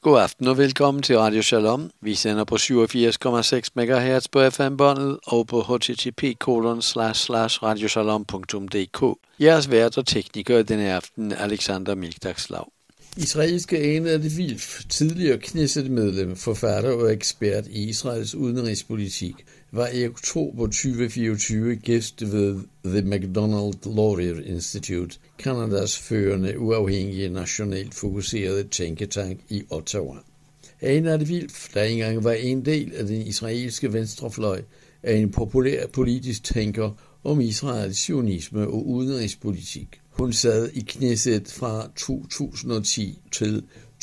God aften og velkommen til Radio Shalom. Vi sender på 87,6 MHz på FM-båndet og på http://radioshalom.dk. Jeres vært og tekniker denne aften, Alexander Milkdagslav. Israelske Einat Wilf, tidligere Knesset-medlem, forfatter og ekspert i Israels udenrigspolitik, var i oktober 2024 gæst ved The MacDonald Laurier Institute, Kanadas førende uafhængige nationalt fokuserede tænketank i Ottawa. Einat Wilf, der engang var en del af den israelske venstrefløj, er en populær politisk tænker om Israels sionisme og udenrigspolitik. Hun sad i Knesset fra 2010 til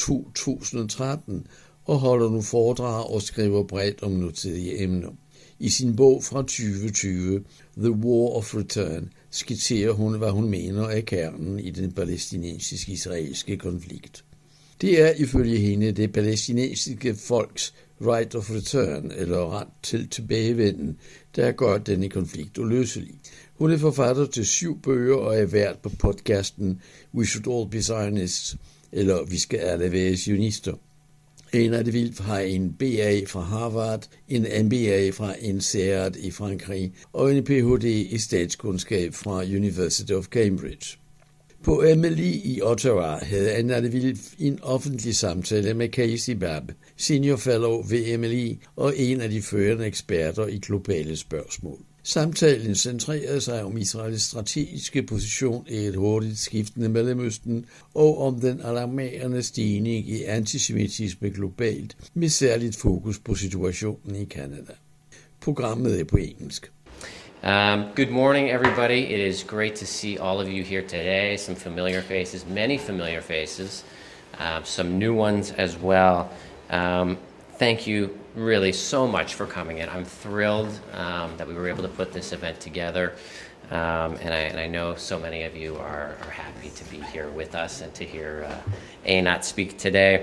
2013 og holder nu foredrag og skriver bredt om nutidige emner. I sin bog fra 2020, The War of Return, skitserer hun, hvad hun mener er kernen i den palæstinensisk-israelske konflikt. Det er ifølge hende det palæstinensiske folks right of return, eller ret til tilbagevenden, der gør denne konflikt uløselig. Hun er forfatter til 7 bøger og er vært på podcasten We Should All Be Zionists, eller Vi skal alle være sionister. Einat Wilf har en BA fra Harvard, en MBA fra INSEAD i Frankrig og en Ph.D. i statskundskab fra University of Cambridge. På MLI i Ottawa havde Einat Wilf en offentlig samtale med Casey Babb, senior fellow ved MLI og en af de førende eksperter i globale spørgsmål. Samtalen centrerede sig om Israels strategiske position i et hurtigt skiftende Mellemøsten og om den alarmerende stigning i antisemitisme globalt, med særligt fokus på situationen i Canada. Programmet er på engelsk. Good morning, everybody. It is great to see all of you here today. Some familiar faces, many familiar faces, some new ones as well. Thank you really so much for coming in. I'm thrilled that we were able to put this event together, and I know so many of you are happy to be here with us and to hear Einat speak today.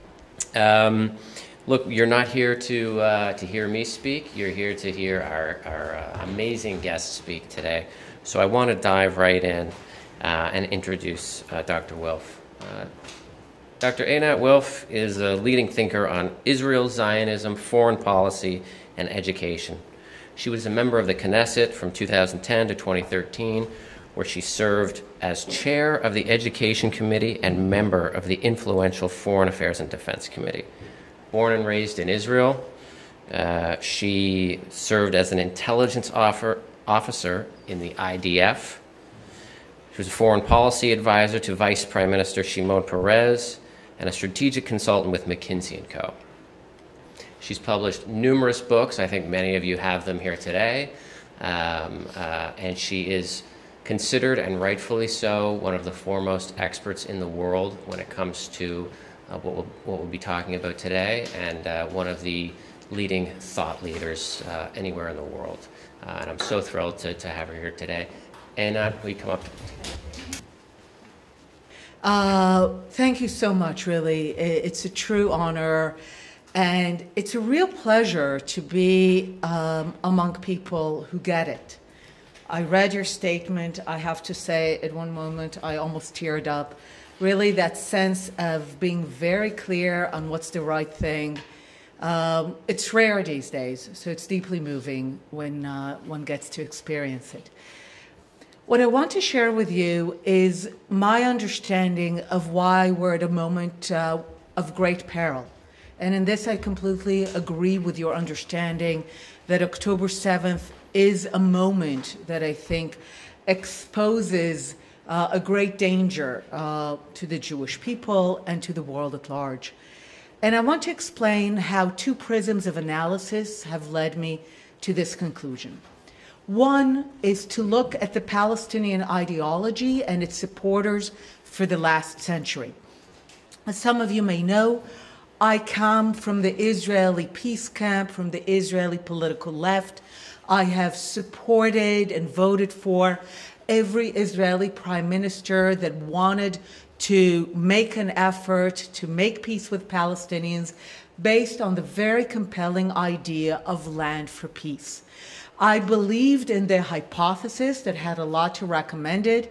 Look, you're not here to hear me speak. You're here to hear our amazing guest speak today. So I want to dive right in and introduce Dr. Wilf. Dr. Einat Wilf is a leading thinker on Israel, Zionism, foreign policy, and education. She was a member of the Knesset from 2010 to 2013, where she served as chair of the Education Committee and member of the influential Foreign Affairs and Defense Committee. Born and raised in Israel, she served as an intelligence officer in the IDF. She was a foreign policy advisor to Vice Prime Minister Shimon Peres and a strategic consultant with McKinsey & Co. She's published numerous books. I think many of you have them here today. And she is considered, and rightfully so, one of the foremost experts in the world when it comes to what we'll be talking about today, and one of the leading thought leaders anywhere in the world. And I'm so thrilled to have her here today. Einat, will you come up? Thank you so much, really. It's a true honor, and it's a real pleasure to be among people who get it. I read your statement. I have to say, at one moment, I almost teared up. Really, that sense of being very clear on what's the right thing. It's rare these days, so it's deeply moving when one gets to experience it. What I want to share with you is my understanding of why we're at a moment of great peril. And in this, I completely agree with your understanding that October 7th is a moment that I think exposes a great danger to the Jewish people and to the world at large. And I want to explain how 2 prisms of analysis have led me to this conclusion. One is to look at the Palestinian ideology and its supporters for the last century. As some of you may know, I come from the Israeli peace camp, from the Israeli political left. I have supported and voted for every Israeli prime minister that wanted to make an effort to make peace with Palestinians based on the very compelling idea of land for peace. I believed in the hypothesis that had a lot to recommend it,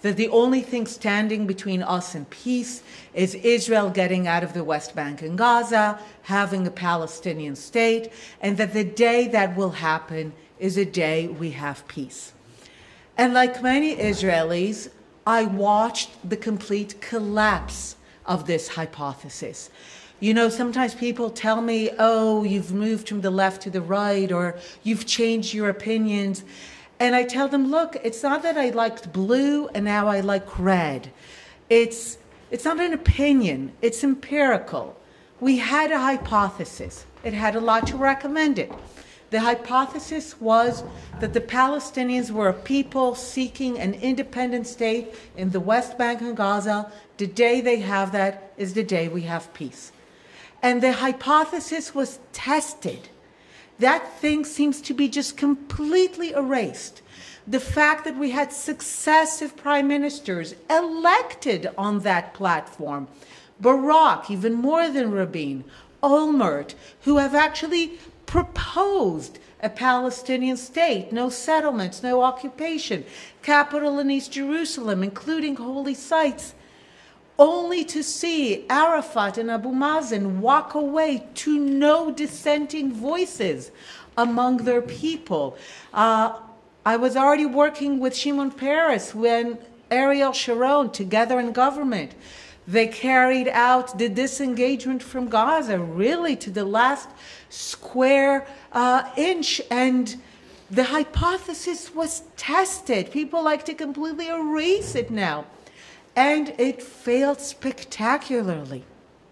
that the only thing standing between us and peace is Israel getting out of the West Bank and Gaza, having a Palestinian state, and that the day that will happen is a day we have peace. And like many Israelis, I watched the complete collapse of this hypothesis. You know, sometimes people tell me, oh, you've moved from the left to the right, or you've changed your opinions. And I tell them, look, it's not that I liked blue and now I like red. It's not an opinion, it's empirical. We had a hypothesis. It had a lot to recommend it. The hypothesis was that the Palestinians were a people seeking an independent state in the West Bank and Gaza. The day they have that is the day we have peace. And the hypothesis was tested. That thing seems to be just completely erased. The fact that we had successive prime ministers elected on that platform, Barak, even more than Rabin, Olmert, who have actually proposed a Palestinian state, no settlements, no occupation, capital in East Jerusalem, including holy sites, only to see Arafat and Abu Mazen walk away to no dissenting voices among their people. I was already working with Shimon Peres when Ariel Sharon, together in government, they carried out the disengagement from Gaza, really to the last square inch, and the hypothesis was tested. People like to completely erase it now. And it failed spectacularly.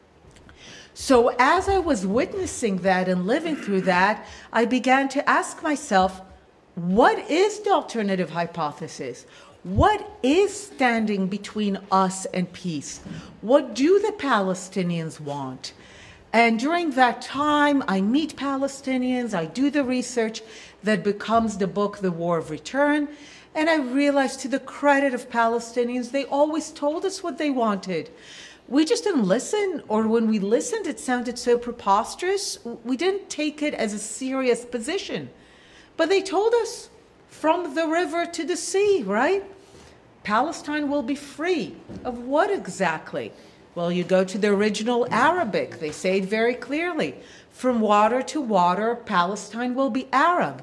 So as I was witnessing that and living through that, I began to ask myself, what is the alternative hypothesis? What is standing between us and peace? What do the Palestinians want? And during that time, I meet Palestinians, I do the research that becomes the book, The War of Return. And I realized, to the credit of Palestinians, they always told us what they wanted. We just didn't listen, or when we listened, it sounded so preposterous. We didn't take it as a serious position. But they told us, from the river to the sea, right? Palestine will be free. Of what exactly? Well, you go to the original Arabic. They say it very clearly. From water to water, Palestine will be Arab.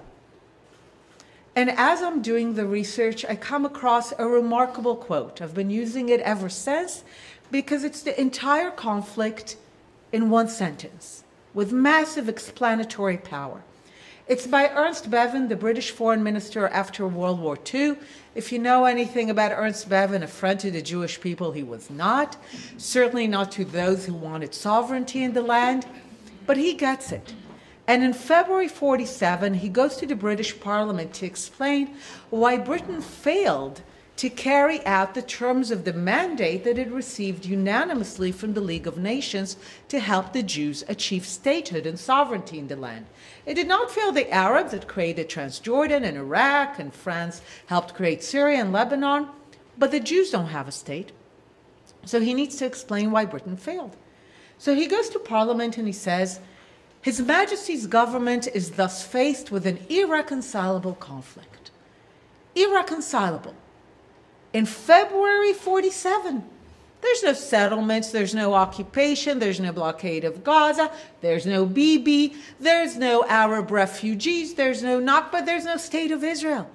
And as I'm doing the research, I come across a remarkable quote. I've been using it ever since because it's the entire conflict in one sentence with massive explanatory power. It's by Ernst Bevin, the British foreign minister after World War II. If you know anything about Ernst Bevin, a friend to the Jewish people, he was not. Certainly not to those who wanted sovereignty in the land. But he gets it. And in February 1947, he goes to the British Parliament to explain why Britain failed to carry out the terms of the mandate that it received unanimously from the League of Nations to help the Jews achieve statehood and sovereignty in the land. It did not fail the Arabs that created Transjordan and Iraq, and France helped create Syria and Lebanon, but the Jews don't have a state. So he needs to explain why Britain failed. So he goes to Parliament and he says, His Majesty's government is thus faced with an irreconcilable conflict. Irreconcilable. In February 1947, there's no settlements, there's no occupation, there's no blockade of Gaza, there's no Bibi, there's no Arab refugees, there's no Nakba, there's no state of Israel.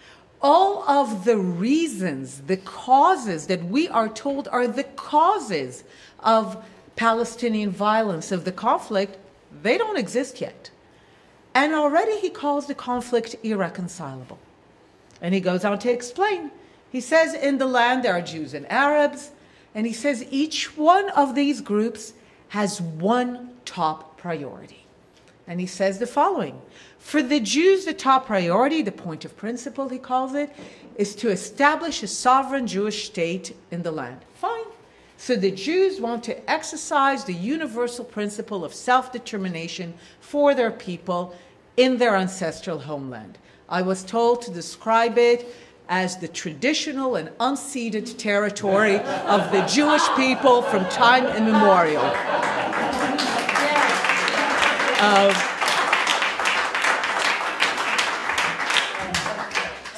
All of the reasons, the causes that we are told are the causes of Palestinian violence, of the conflict, they don't exist yet. And already he calls the conflict irreconcilable. And he goes on to explain. He says in the land there are Jews and Arabs, and he says each one of these groups has one top priority. And he says the following: for the Jews, the top priority, the point of principle he calls it, is to establish a sovereign Jewish state in the land. Fine. So the Jews want to exercise the universal principle of self-determination for their people in their ancestral homeland. I was told to describe it as the traditional and unceded territory of the Jewish people from time immemorial.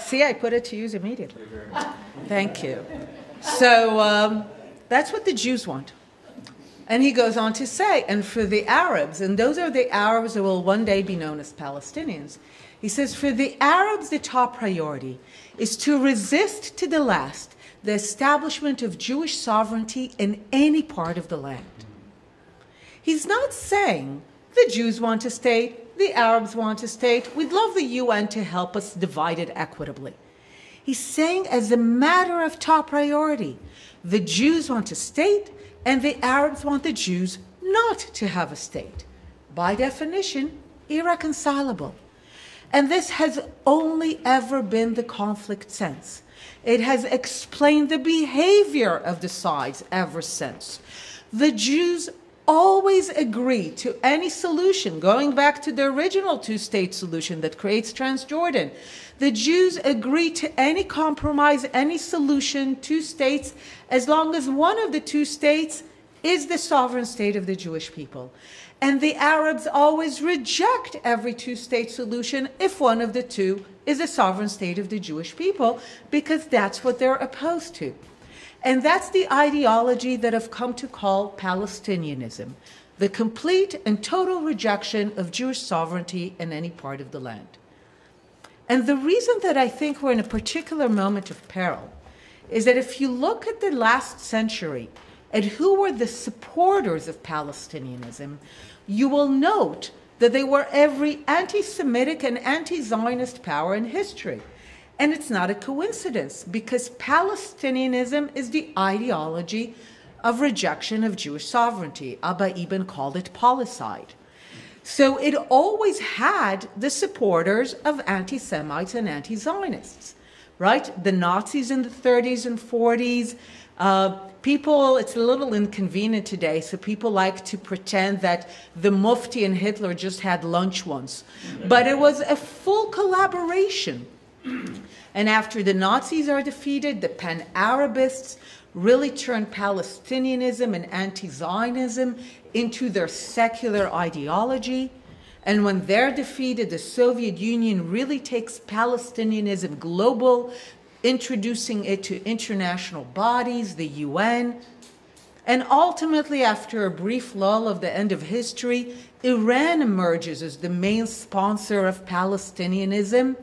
See, I put it to use immediately. Thank you. So that's what the Jews want. And he goes on to say, and for the Arabs, and those are the Arabs that will one day be known as Palestinians, he says, for the Arabs, the top priority is to resist to the last the establishment of Jewish sovereignty in any part of the land. He's not saying the Jews want a state, the Arabs want a state, we'd love the UN to help us divide it equitably. He's saying as a matter of top priority, the Jews want a state and the Arabs want the Jews not to have a state. By definition, irreconcilable. And this has only ever been the conflict since. It has explained the behavior of the sides ever since. The Jews always agree to any solution, going back to the original two-state solution that creates Transjordan. The Jews agree to any compromise, any solution, two states, as long as one of the two states is the sovereign state of the Jewish people. And the Arabs always reject every two-state solution if one of the two is a sovereign state of the Jewish people, because that's what they're opposed to. And that's the ideology that I've come to call Palestinianism, the complete and total rejection of Jewish sovereignty in any part of the land. And the reason that I think we're in a particular moment of peril is that if you look at the last century at who were the supporters of Palestinianism, you will note that they were every anti-Semitic and anti-Zionist power in history. And it's not a coincidence, because Palestinianism is the ideology of rejection of Jewish sovereignty. Abba Eban called it policide. So it always had the supporters of anti-Semites and anti-Zionists, right? The Nazis in the 30s and 40s. People, it's a little inconvenient today, so people like to pretend that the Mufti and Hitler just had lunch once. But it was a full collaboration. And after the Nazis are defeated, the Pan-Arabists really turned Palestinianism and anti-Zionism into their secular ideology. And when they're defeated, the Soviet Union really takes Palestinianism global, introducing it to international bodies, the UN. And ultimately, after a brief lull of the end of history, Iran emerges as the main sponsor of Palestinianism.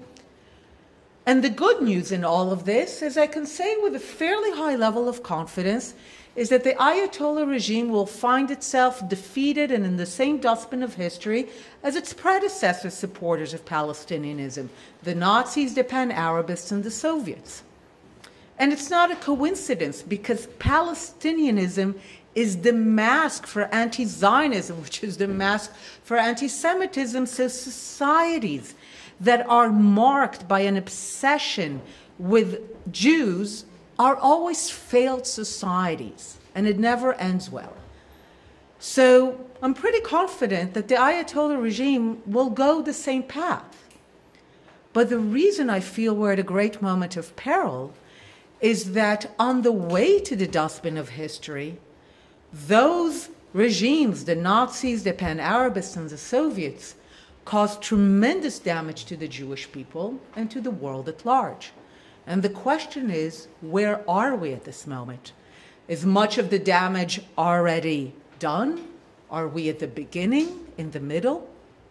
And the good news in all of this, as I can say with a fairly high level of confidence, is that the Ayatollah regime will find itself defeated and in the same dustbin of history as its predecessor supporters of Palestinianism, the Nazis, the Pan-Arabists, and the Soviets. And it's not a coincidence, because Palestinianism is the mask for anti-Zionism, which is the mask for anti-Semitism. So societies that are marked by an obsession with Jews are always failed societies, and it never ends well. So I'm pretty confident that the Ayatollah regime will go the same path. But the reason I feel we're at a great moment of peril is that on the way to the dustbin of history, those regimes, the Nazis, the Pan-Arabists, and the Soviets, caused tremendous damage to the Jewish people and to the world at large. And the question is, where are we at this moment? Is much of the damage already done? Are we at the beginning, in the middle?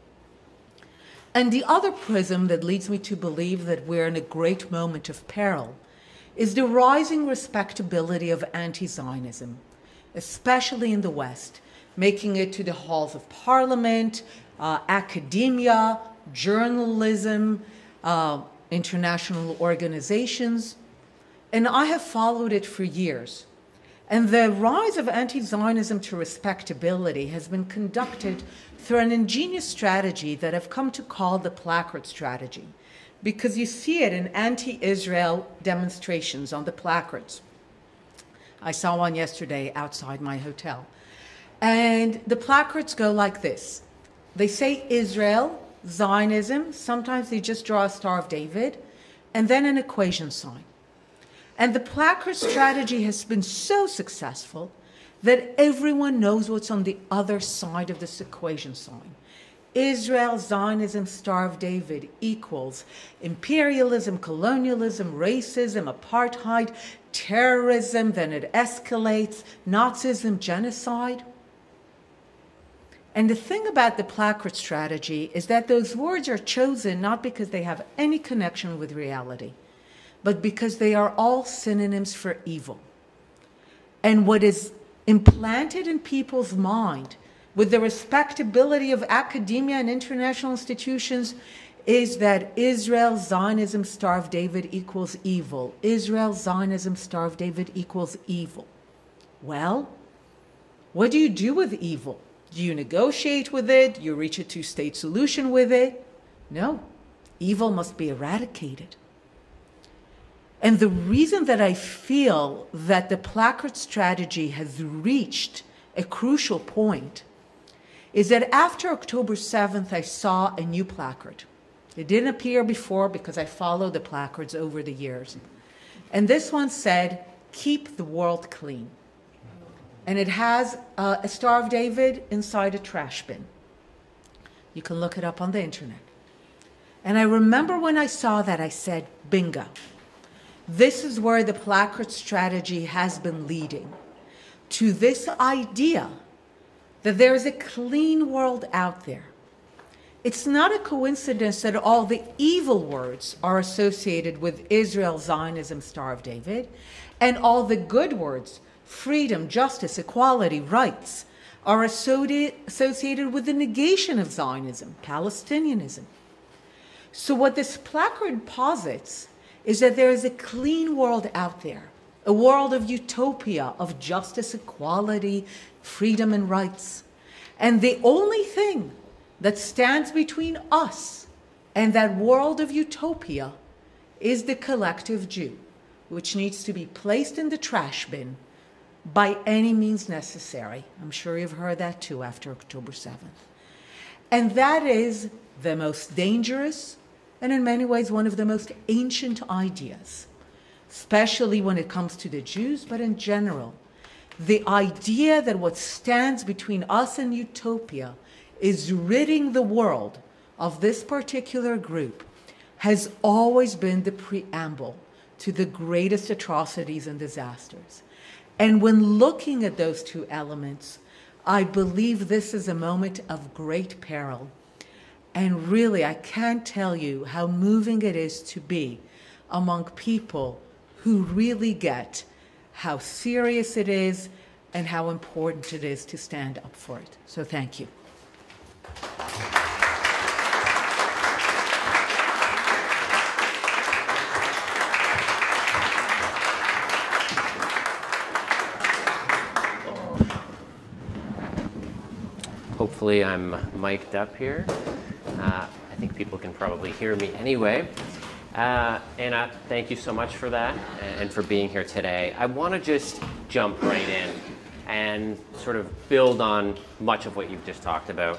And the other prism that leads me to believe that we're in a great moment of peril is the rising respectability of anti-Zionism, especially in the West, making it to the halls of parliament, academia, journalism, international organizations. And I have followed it for years. And the rise of anti-Zionism to respectability has been conducted through an ingenious strategy that I've come to call the placard strategy, because you see it in anti-Israel demonstrations on the placards. I saw one yesterday outside my hotel. And the placards go like this. They say Israel, Zionism, sometimes they just draw a Star of David, and then an equation sign. And the placard strategy has been so successful that everyone knows what's on the other side of this equation sign. Israel, Zionism, Star of David equals imperialism, colonialism, racism, apartheid, terrorism, then it escalates, Nazism, genocide. And the thing about the placard strategy is that those words are chosen not because they have any connection with reality, but because they are all synonyms for evil. And what is implanted in people's mind with the respectability of academia and international institutions is that Israel, Zionism, Star of David equals evil. Israel, Zionism, Star of David equals evil. Well, what do you do with evil? Do you negotiate with it? Do you reach a two-state solution with it? No. Evil must be eradicated. And the reason that I feel that the placard strategy has reached a crucial point is that after October 7th, I saw a new placard. It didn't appear before because I followed the placards over the years. And this one said, "Keep the world clean." And it has a Star of David inside a trash bin. You can look it up on the internet. And I remember when I saw that, I said, bingo. This is where the placard strategy has been leading, to this idea that there is a clean world out there. It's not a coincidence that all the evil words are associated with Israel, Zionism, Star of David, and all the good words, freedom, justice, equality, rights, are associated with the negation of Zionism, Palestinianism. So what this placard posits is that there is a clean world out there, a world of utopia, of justice, equality, freedom, and rights. And the only thing that stands between us and that world of utopia is the collective Jew, which needs to be placed in the trash bin by any means necessary. I'm sure you've heard that too after October 7th. And that is the most dangerous and in many ways one of the most ancient ideas, especially when it comes to the Jews, but in general. The idea that what stands between us and utopia is ridding the world of this particular group has always been the preamble to the greatest atrocities and disasters. And when looking at those two elements, I believe this is a moment of great peril. And really, I can't tell you how moving it is to be among people who really get how serious it is and how important it is to stand up for it. So thank you. Hopefully I'm mic'd up here. I think people can probably hear me anyway. Anna, thank you so much for that and for being here today. I want to just jump right in and sort of build on much of what you've just talked about.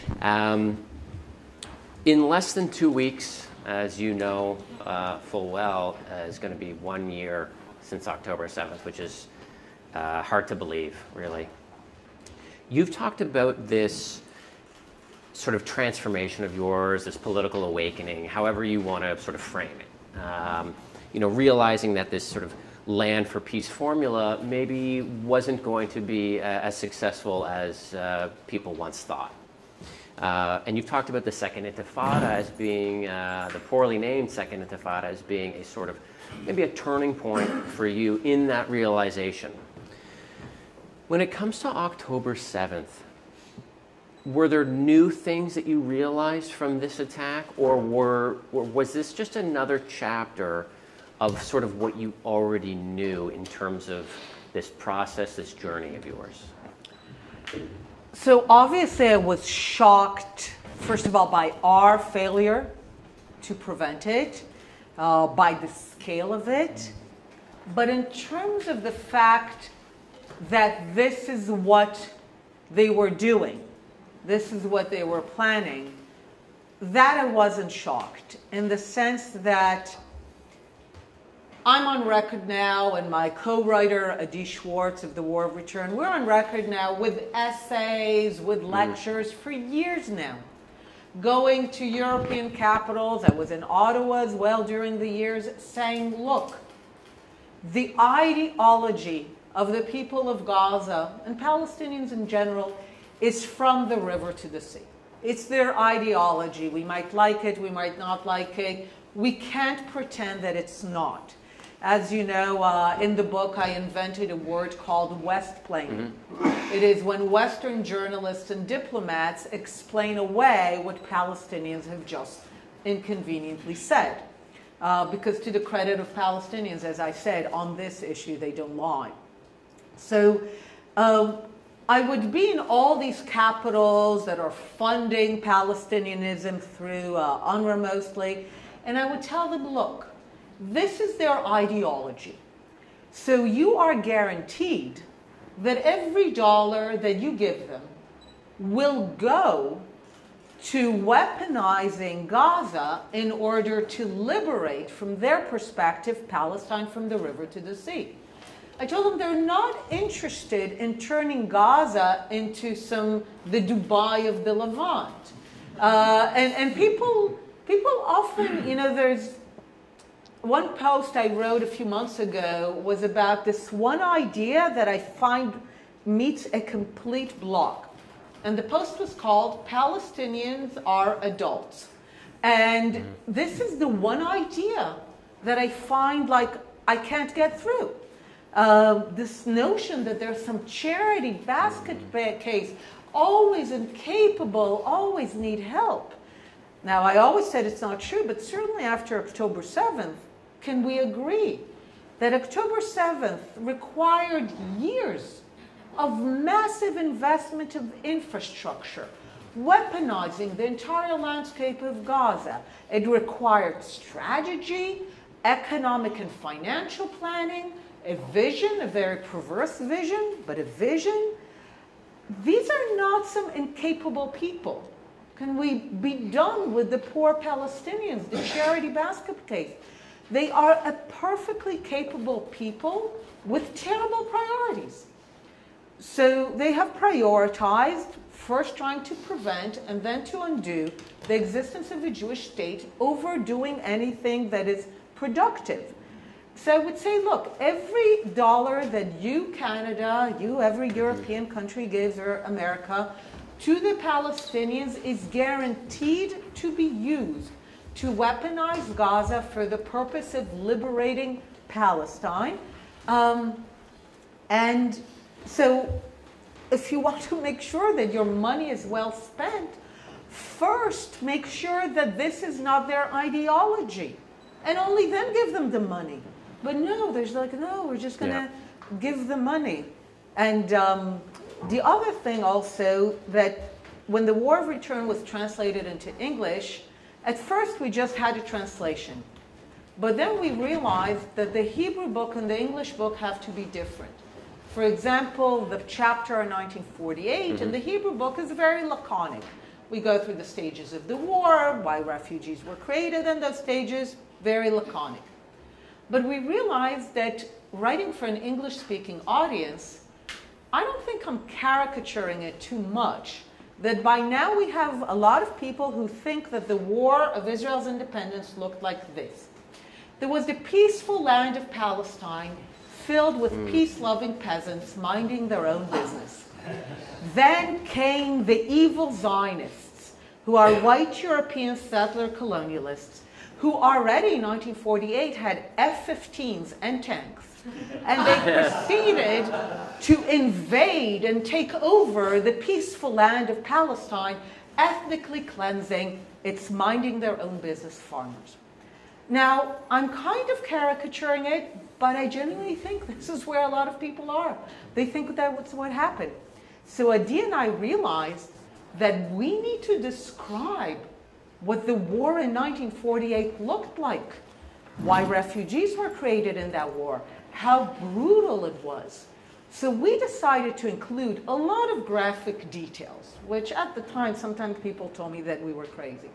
In less than 2 weeks, as you know full well, is going to be 1 year since October 7th, which is hard to believe, really. You've talked about this sort of transformation of yours, this political awakening, however you want to sort of frame it. Realizing that this sort of land for peace formula maybe wasn't going to be as successful as people once thought. And you've talked about the Second Intifada as being, the poorly named Second Intifada as being a sort of, maybe a turning point for you in that realization. When it comes to October 7th, were there new things that you realized from this attack, or was this just another chapter of sort of what you already knew in terms of this process, this journey of yours? So obviously I was shocked, first of all, by our failure to prevent it, by the scale of it. But in terms of the fact that this is what they were doing, this is what they were planning, that I wasn't shocked, in the sense that I'm on record now, and my co-writer, Adi Schwartz of The War of Return, we're on record now with essays, with lectures for years now, going to European capitals. I was in Ottawa as well during the years, saying, look, the ideology of the people of Gaza and Palestinians in general is from the river to the sea. It's their ideology. We might like it, we might not like it. We can't pretend that it's not. As you know, in the book, I invented a word called West-plaining. It is when Western journalists and diplomats explain away what Palestinians have just inconveniently said. Because to the credit of Palestinians, as I said, on this issue, they don't lie. So I would be in all these capitals that are funding Palestinianism through UNRWA mostly, and I would tell them, look, this is their ideology. So you are guaranteed that every dollar that you give them will go to weaponizing Gaza in order to liberate, from their perspective, Palestine from the river to the sea. I told them they're not interested in turning Gaza into the Dubai of the Levant. And people often, there's one post I wrote a few months ago was about this one idea that I find meets a complete block. And the post was called Palestinians Are Adults. And this is the one idea that I find like I can't get through. This notion that there's some charity basket case, always incapable, always need help. Now, I always said it's not true, but certainly after October 7th, can we agree that October 7th required years of massive investment of infrastructure, weaponizing the entire landscape of Gaza? It required strategy, economic and financial planning, a vision, a very perverse vision, but a vision. These are not some incapable people. Can we be done with the poor Palestinians, the charity basket case? They are a perfectly capable people with terrible priorities. So they have prioritized first trying to prevent and then to undo the existence of a Jewish state over doing anything that is productive. So I would say, look, every dollar that you, Canada, every European country gives, or America, to the Palestinians is guaranteed to be used to weaponize Gaza for the purpose of liberating Palestine. And so if you want to make sure that your money is well spent, first make sure that this is not their ideology, and only then give them the money. But no, there's like, no, we're just going to give the money. And the other thing also, that when the War of Return was translated into English, at first we just had a translation. But then we realized that the Hebrew book and the English book have to be different. For example, the chapter in 1948 in the Hebrew book is very laconic. We go through the stages of the war, why refugees were created, and those stages, very laconic. But we realized that writing for an English-speaking audience, I don't think I'm caricaturing it too much, that by now we have a lot of people who think that the war of Israel's independence looked like this. There was the peaceful land of Palestine filled with peace-loving peasants minding their own business. Then came the evil Zionists, who are white European settler colonialists, who already in 1948 had F-15s and tanks. And they proceeded to invade and take over the peaceful land of Palestine, ethnically cleansing its minding their own business farmers. Now, I'm kind of caricaturing it, but I genuinely think this is where a lot of people are. They think that's what happened. So Adi and I realized that we need to describe what the war in 1948 looked like, why refugees were created in that war, how brutal it was. So we decided to include a lot of graphic details, which at the time, sometimes people told me that we were crazy.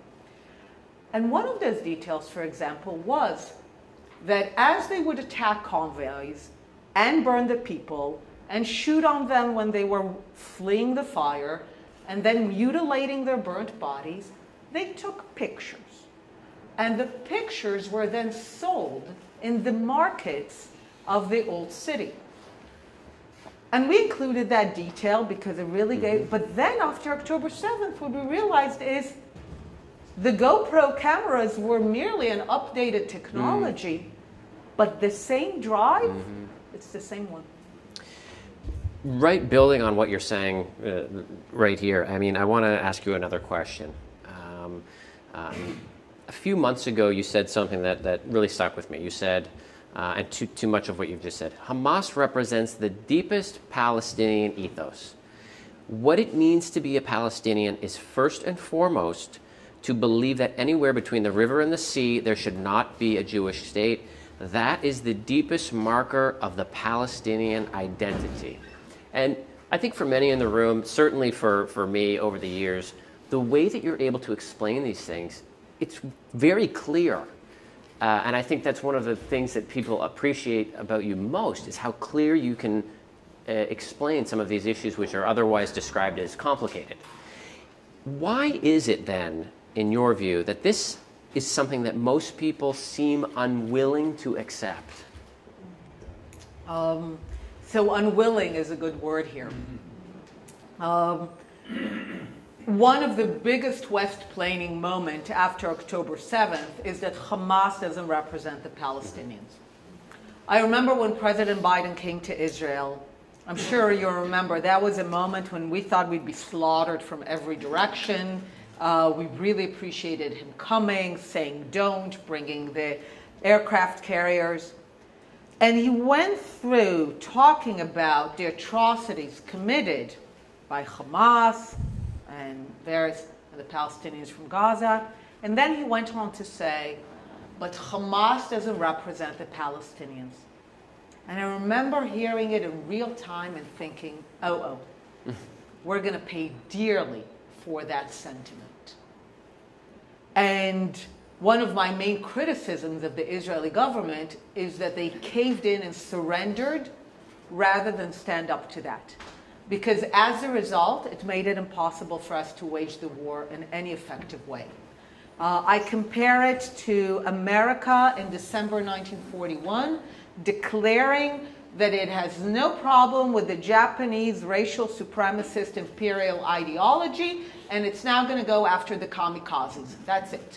And one of those details, for example, was that as they would attack convoys and burn the people and shoot on them when they were fleeing the fire and then mutilating their burnt bodies, they took pictures. And the pictures were then sold in the markets of the old city. And we included that detail because it really gave, but then after October 7th, what we realized is the GoPro cameras were merely an updated technology, but the same drive, it's the same one. Right, building on what you're saying right here, I mean, I want to ask you another question. A few months ago, you said something that really stuck with me. You said, and too much of what you've just said, Hamas represents the deepest Palestinian ethos. What it means to be a Palestinian is first and foremost to believe that anywhere between the river and the sea, there should not be a Jewish state. That is the deepest marker of the Palestinian identity. And I think for many in the room, certainly for me over the years, the way that you're able to explain these things, it's very clear. And I think that's one of the things that people appreciate about you most, is how clear you can explain some of these issues which are otherwise described as complicated. Why is it then, in your view, that this is something that most people seem unwilling to accept? So unwilling is a good word here. One of the biggest West-plaining moments after October 7th is that Hamas doesn't represent the Palestinians. I remember when President Biden came to Israel, I'm sure you remember, that was a moment when we thought we'd be slaughtered from every direction. We really appreciated him coming, saying don't, bringing the aircraft carriers. And he went through talking about the atrocities committed by Hamas and the Palestinians from Gaza. And then he went on to say, but Hamas doesn't represent the Palestinians. And I remember hearing it in real time and thinking, we're going to pay dearly for that sentiment. And one of my main criticisms of the Israeli government is that they caved in and surrendered rather than stand up to that. Because as a result, it made it impossible for us to wage the war in any effective way. I compare it to America in December 1941, declaring that it has no problem with the Japanese racial supremacist imperial ideology, and it's now going to go after the kamikazes. That's it.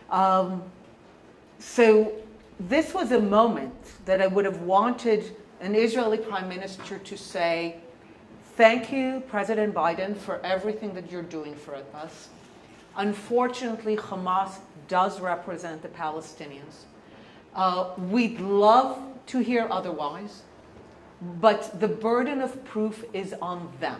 So this was a moment that I would have wanted an Israeli prime minister to say, thank you, President Biden, for everything that you're doing for us. Unfortunately, Hamas does represent the Palestinians. We'd love to hear otherwise, but the burden of proof is on them.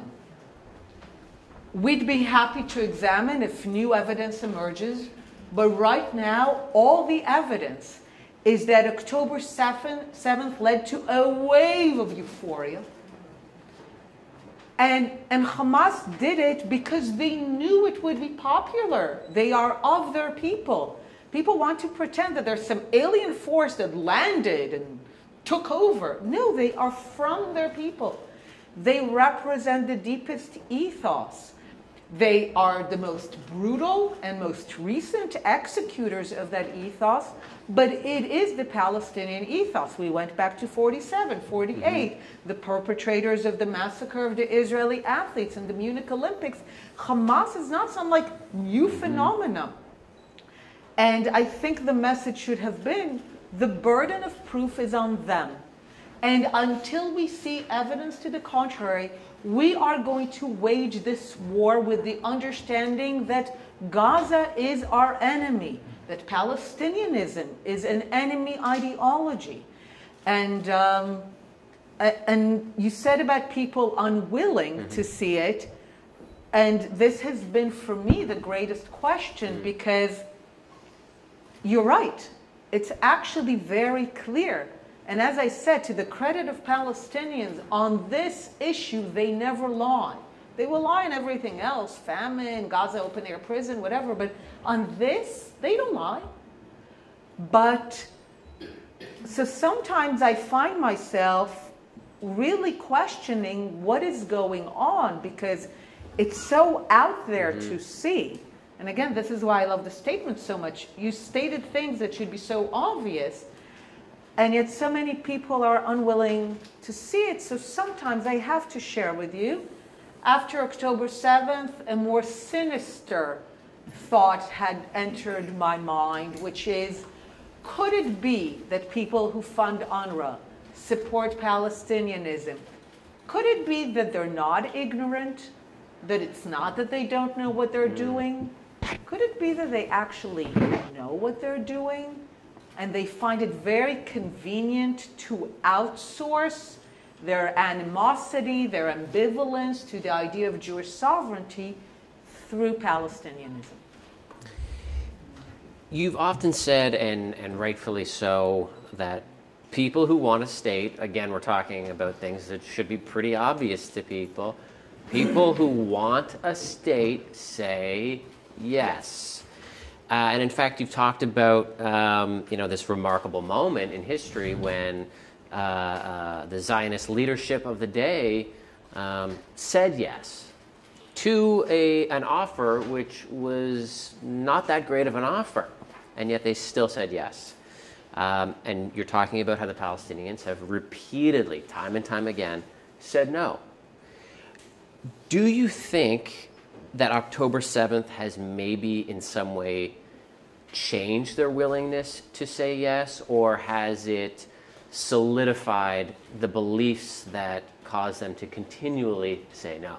We'd be happy to examine if new evidence emerges, but right now, all the evidence is that October 7th led to a wave of euphoria. And Hamas did it because they knew it would be popular. They are of their people. People want to pretend that there's some alien force that landed and took over. No, they are from their people. They represent the deepest ethos. They are the most brutal and most recent executors of that ethos, but it is the Palestinian ethos. We went back to 47, 48, the perpetrators of the massacre of the Israeli athletes in the Munich Olympics. Hamas is not some new phenomenon. And I think the message should have been, the burden of proof is on them. And until we see evidence to the contrary, we are going to wage this war with the understanding that Gaza is our enemy, that Palestinianism is an enemy ideology. And you said about people unwilling to see it, and this has been for me the greatest question, because you're right. It's actually very clear. And as I said, to the credit of Palestinians, on this issue, they never lie. They will lie on everything else, famine, Gaza open-air prison, whatever, but on this, they don't lie. But, so sometimes I find myself really questioning what is going on, because it's so out there to see. And again, this is why I love the statement so much. You stated things that should be so obvious, and yet so many people are unwilling to see it. So sometimes I have to share with you, after October 7th, a more sinister thought had entered my mind, which is, could it be that people who fund UNRWA support Palestinianism? Could it be that they're not ignorant, that it's not that they don't know what they're doing? Could it be that they actually know what they're doing and they find it very convenient to outsource their animosity, their ambivalence to the idea of Jewish sovereignty through Palestinianism? You've often said, and rightfully so, that people who want a state, again, we're talking about things that should be pretty obvious to people, people who want a state say yes. And in fact, you've talked about this remarkable moment in history when the Zionist leadership of the day said yes to an offer which was not that great of an offer, and yet they still said yes. And you're talking about how the Palestinians have repeatedly, time and time again, said no. Do you think that October 7th has maybe in some way changed their willingness to say yes, or has it solidified the beliefs that cause them to continually say no?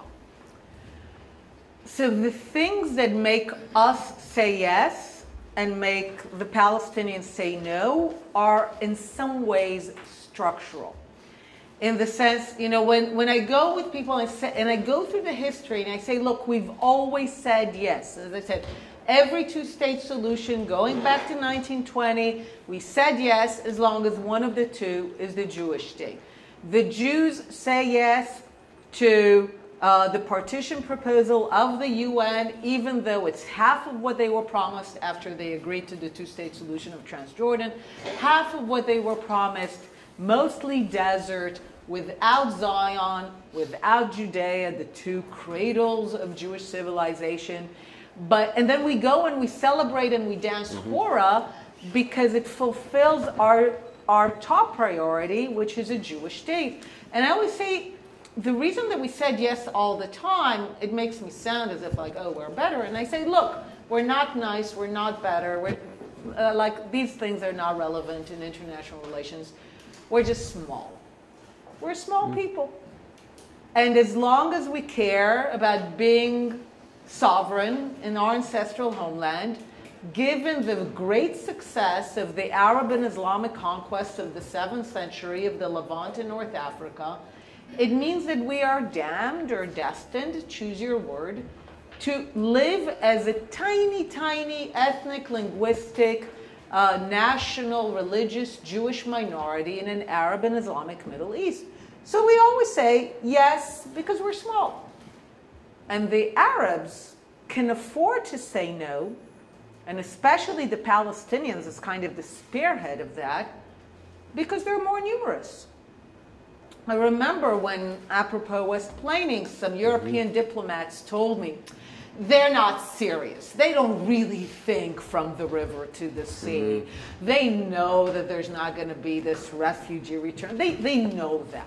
So the things that make us say yes and make the Palestinians say no are in some ways structural. In the sense, when I go with people and I go through the history and I say, look, we've always said yes. As I said, every two-state solution going back to 1920, we said yes as long as one of the two is the Jewish state. The Jews say yes to the partition proposal of the UN, even though it's half of what they were promised after they agreed to the two-state solution of Transjordan, half of what they were promised, mostly desert, without Zion, without Judea, the two cradles of Jewish civilization. And then we go and we celebrate and we dance hora because it fulfills our top priority, which is a Jewish state. And I always say, the reason that we said yes all the time, it makes me sound as if like, oh, we're better. And I say, look, we're not nice, we're not better, these things are not relevant in international relations. We're just small. We're small people. And as long as we care about being sovereign in our ancestral homeland, given the great success of the Arab and Islamic conquest of the 7th century of the Levant and North Africa, it means that we are damned or destined, choose your word, to live as a tiny, tiny ethnic, linguistic, national, religious, Jewish minority in an Arab and Islamic Middle East. So we always say yes because we're small. And the Arabs can afford to say no, and especially the Palestinians is kind of the spearhead of that, because they're more numerous. I remember when, apropos West Planning, some European diplomats told me, they're not serious. They don't really think from the river to the sea. They know that there's not going to be this refugee return. They know that.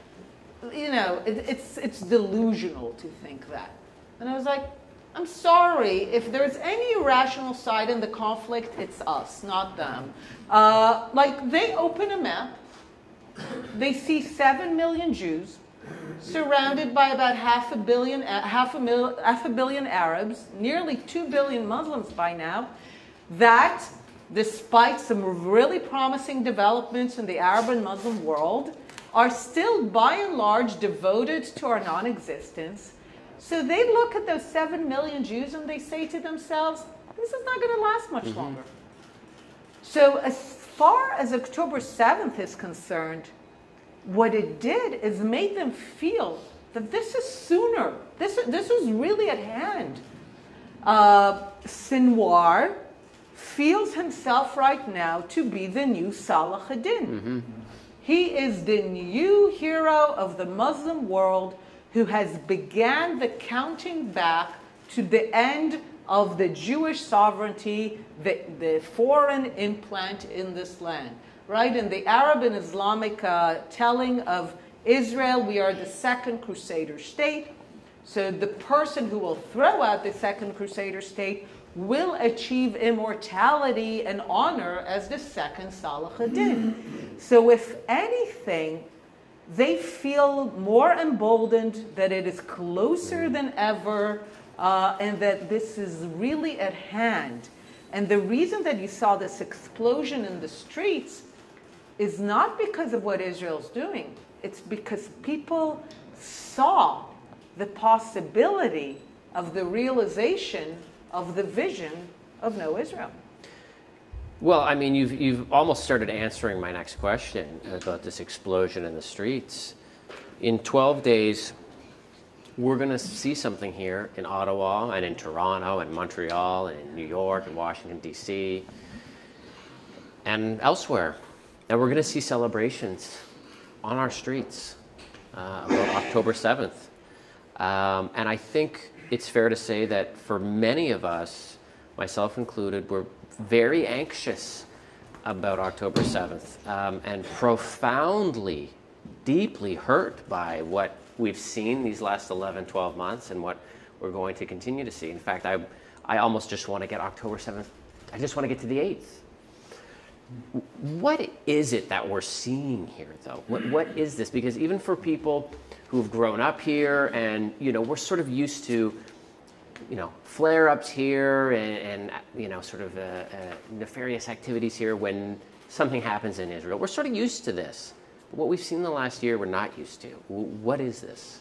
It's delusional to think that. And I was like, I'm sorry, if there's any irrational side in the conflict, it's us, not them. They open a map, they see 7 million Jews, surrounded by about half a billion Arabs, nearly 2 billion Muslims by now, that, despite some really promising developments in the Arab and Muslim world, are still by and large devoted to our non-existence. So they look at those 7 million Jews and they say to themselves, this is not going to last much longer. So as far as October 7th is concerned, what it did is made them feel that this is sooner. This is really at hand. Sinwar feels himself right now to be the new Salah ad-Din. He is the new hero of the Muslim world who has began the counting back to the end of the Jewish sovereignty, the foreign implant in this land. Right? In the Arab and Islamic telling of Israel, we are the second Crusader state. So the person who will throw out the second Crusader state will achieve immortality and honor as the second Salah ad-Din. So if anything, they feel more emboldened that it is closer than ever and that this is really at hand. And the reason that you saw this explosion in the streets is not because of what Israel's doing. It's because people saw the possibility of the realization of the vision of no Israel. Well, I mean, you've almost started answering my next question about this explosion in the streets. In 12 days, we're going to see something here in Ottawa and in Toronto and Montreal and in New York and Washington, D.C. and elsewhere. And we're going to see celebrations on our streets about October 7th. And I think it's fair to say that for many of us, myself included, we're very anxious about October 7th and profoundly, deeply hurt by what we've seen these last 11, 12 months and what we're going to continue to see. In fact, I almost just want to get October 7th. I just want to get to the 8th. What is it that we're seeing here, though? What is this? Because even for people who've grown up here and, we're sort of used to, flare-ups here and sort of nefarious activities here when something happens in Israel. We're sort of used to this. But what we've seen the last year, we're not used to. What is this?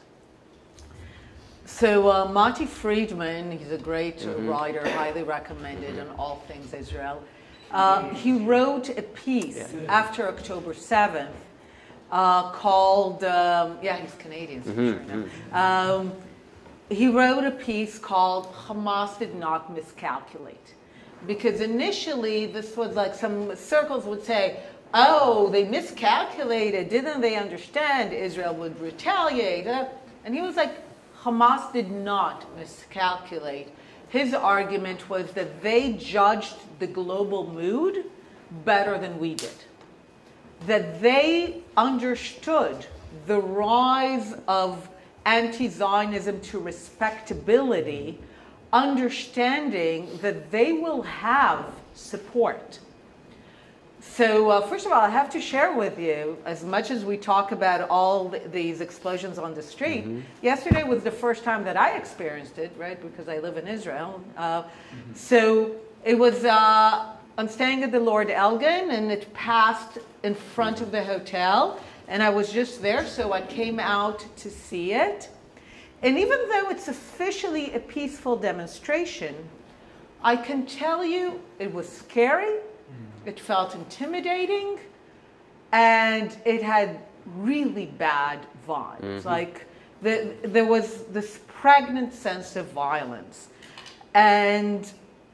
So Mati Friedman, he's a great writer, highly recommended on all things Israel. He wrote a piece after October 7th called, he's Canadian, for sure now. He wrote a piece called Hamas Did Not Miscalculate. Because initially, this was like some circles would say, oh, they miscalculated. Didn't they understand Israel would retaliate? And he was like, Hamas did not miscalculate. His argument was that they judged the global mood better than we did. That they understood the rise of anti-Zionism to respectability, understanding that they will have support. So first of all, I have to share with you, as much as we talk about all these explosions on the street, yesterday was the first time that I experienced it, right, because I live in Israel. So it was, I'm staying at the Lord Elgin, and it passed in front of the hotel, and I was just there, so I came out to see it. And even though it's officially a peaceful demonstration, I can tell you it was scary. It felt intimidating, and it had really bad vibes. Like there was this pregnant sense of violence, and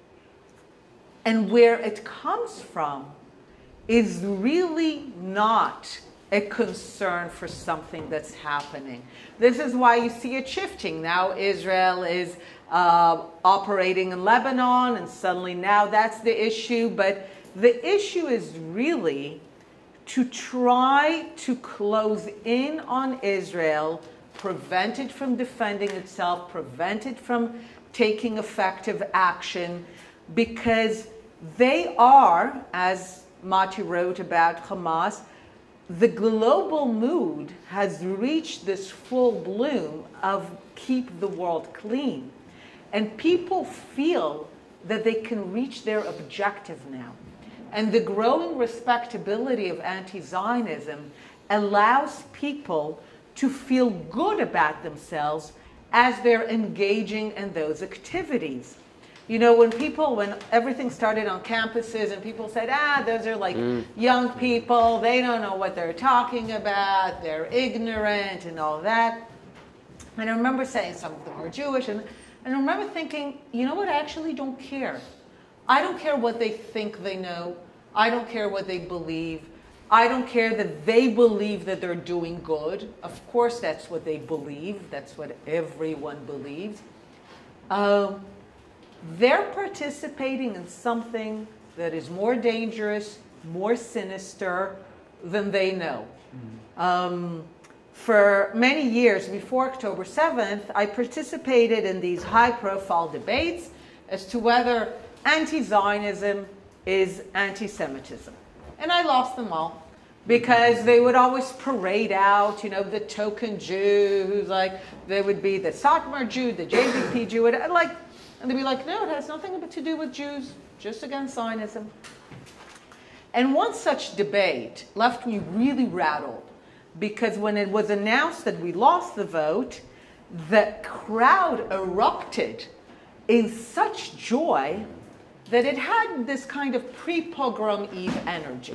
where it comes from is really not a concern for something that's happening. This is why you see it shifting. Now Israel is operating in Lebanon, and suddenly now that's the issue, but the issue is really to try to close in on Israel, prevent it from defending itself, prevent it from taking effective action, because they are, as Mati wrote about Hamas, the global mood has reached this full bloom of keep the world clean. And people feel that they can reach their objective now. And the growing respectability of anti-Zionism allows people to feel good about themselves as they're engaging in those activities. When everything started on campuses and people said, those are like young people, they don't know what they're talking about, they're ignorant and all that. And I remember saying some of them were Jewish, and I remember thinking, you know what, I actually don't care. I don't care what they think they know. I don't care what they believe. I don't care that they believe that they're doing good. Of course, that's what they believe. That's what everyone believes. they're participating in something that is more dangerous, more sinister than they know. For many years before October 7th, I participated in these high-profile debates as to whether anti-Zionism is anti-Semitism. And I lost them all because they would always parade out, you know, the token Jew who's like, there would be the Satmar Jew, the JVP Jew, and they'd be like, no, it has nothing to do with Jews, just against Zionism. And one such debate left me really rattled, because when it was announced that we lost the vote, the crowd erupted in such joy that it had this kind of pre-pogrom Eve energy.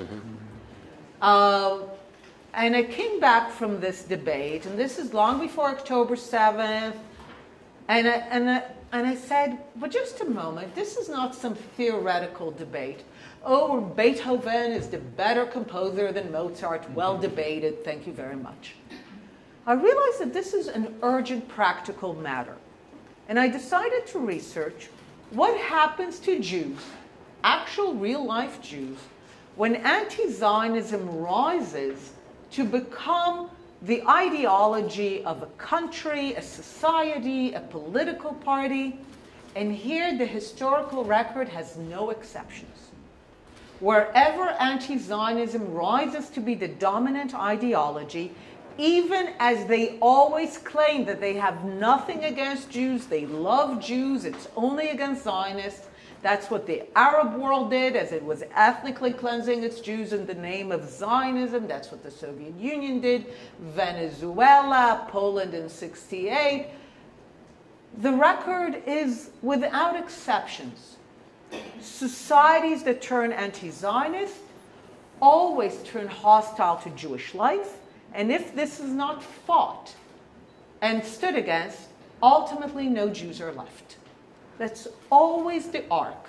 And I came back from this debate, and this is long before October 7th, and I said, but just a moment, this is not some theoretical debate. Oh, Beethoven is the better composer than Mozart. Well debated, thank you very much. I realized that this is an urgent practical matter. And I decided to research what happens to Jews, actual real-life Jews, when anti-Zionism rises to become the ideology of a country, a society, a political party. And here the historical record has no exceptions. Wherever anti-Zionism rises to be the dominant ideology, even as they always claim that they have nothing against Jews, they love Jews, it's only against Zionists. That's what the Arab world did as it was ethnically cleansing its Jews in the name of Zionism. That's what the Soviet Union did, Venezuela, Poland in '68. The record is without exceptions. Societies that turn anti-Zionist always turn hostile to Jewish life, and if this is not fought and stood against, ultimately no Jews are left. That's always the arc.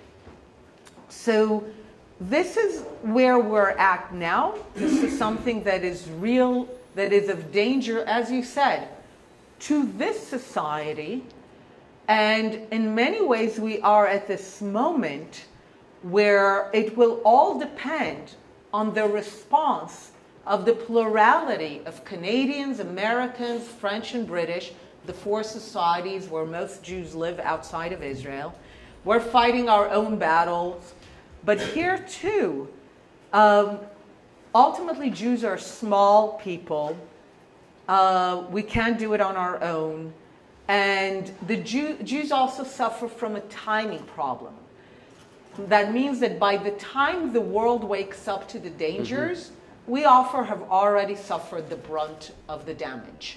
So this is where we're at now. This is something that is real, that is of danger, as you said, to this society. And in many ways, we are at this moment where it will all depend on the response of the plurality of Canadians, Americans, French, and British, the four societies where most Jews live outside of Israel. We're fighting our own battles. But here, too, ultimately, Jews are small people. We can't do it on our own. And the Jews also suffer from a timing problem. That means that by the time the world wakes up to the dangers, we often have already suffered the brunt of the damage.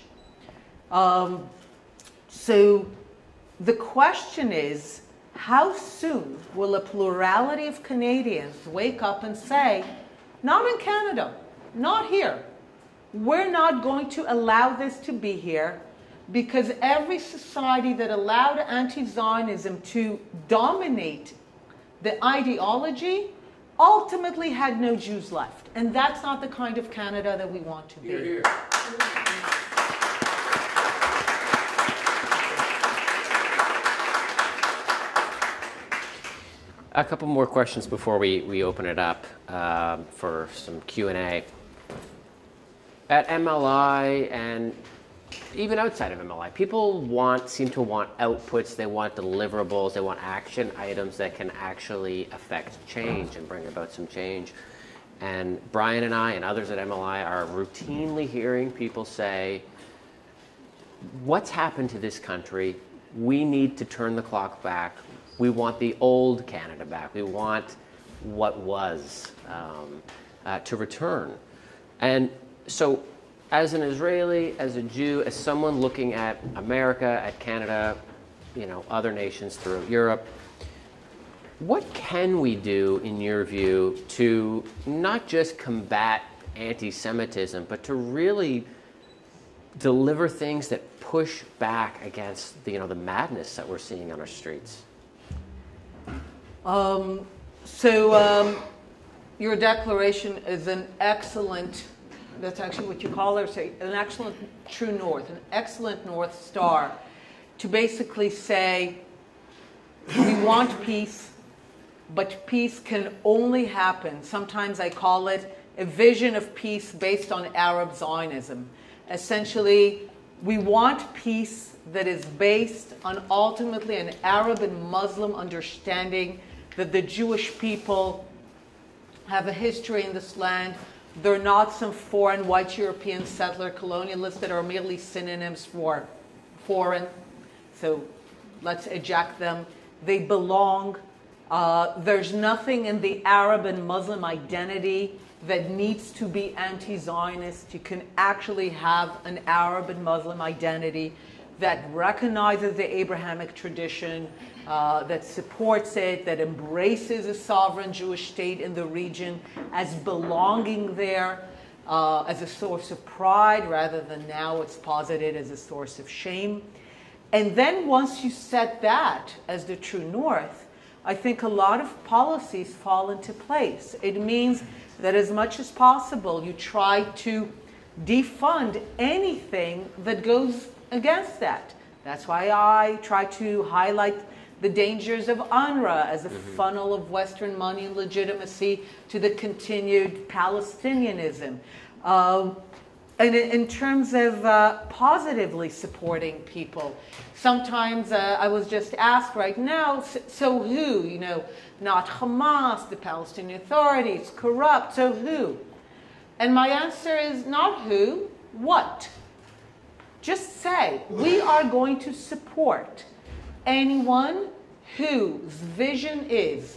So the question is, how soon will a plurality of Canadians wake up and say, not in Canada, not here. We're not going to allow this to be here, because every society that allowed anti-Zionism to dominate the ideology ultimately had no Jews left. And that's not the kind of Canada that we want to be. Hear, hear. A couple more questions before we open it up for some Q&A. At MLI and even outside of MLI, people seem to want outputs, they want deliverables, they want action items that can actually affect change and bring about some change. And Brian and I and others at MLI are routinely hearing people say, what's happened to this country? We need to turn the clock back. We want the old Canada back. We want what was to return. And so as an Israeli, as a Jew, as someone looking at America, at Canada, other nations throughout Europe, what can we do, in your view, to not just combat anti-Semitism, but to really deliver things that push back against the madness that we're seeing on our streets? Your declaration is an excellent, that's actually what you call it, an excellent true north, an excellent North Star, to basically say, We want peace, but peace can only happen. Sometimes I call it a vision of peace based on Arab Zionism. Essentially, we want peace that is based on ultimately an Arab and Muslim understanding that the Jewish people have a history in this land. They're not some foreign white European settler colonialists that are merely synonyms for foreign. So let's eject them. They belong. There's nothing in the Arab and Muslim identity that needs to be anti-Zionist. You can actually have an Arab and Muslim identity that recognizes the Abrahamic tradition, that supports it, that embraces a sovereign Jewish state in the region as belonging there, as a source of pride, rather than now it's posited as a source of shame. And then once you set that as the true north, I think a lot of policies fall into place. It means that as much as possible, you try to defund anything that goes against that. That's why I try to highlight the dangers of UNRWA as a funnel of Western money and legitimacy to the continued Palestinianism. And in terms of positively supporting people, sometimes I was just asked right now, so who? You know, not Hamas, the Palestinian Authority, it's corrupt, so who? And my answer is not who, what? Just say, we are going to support anyone whose vision is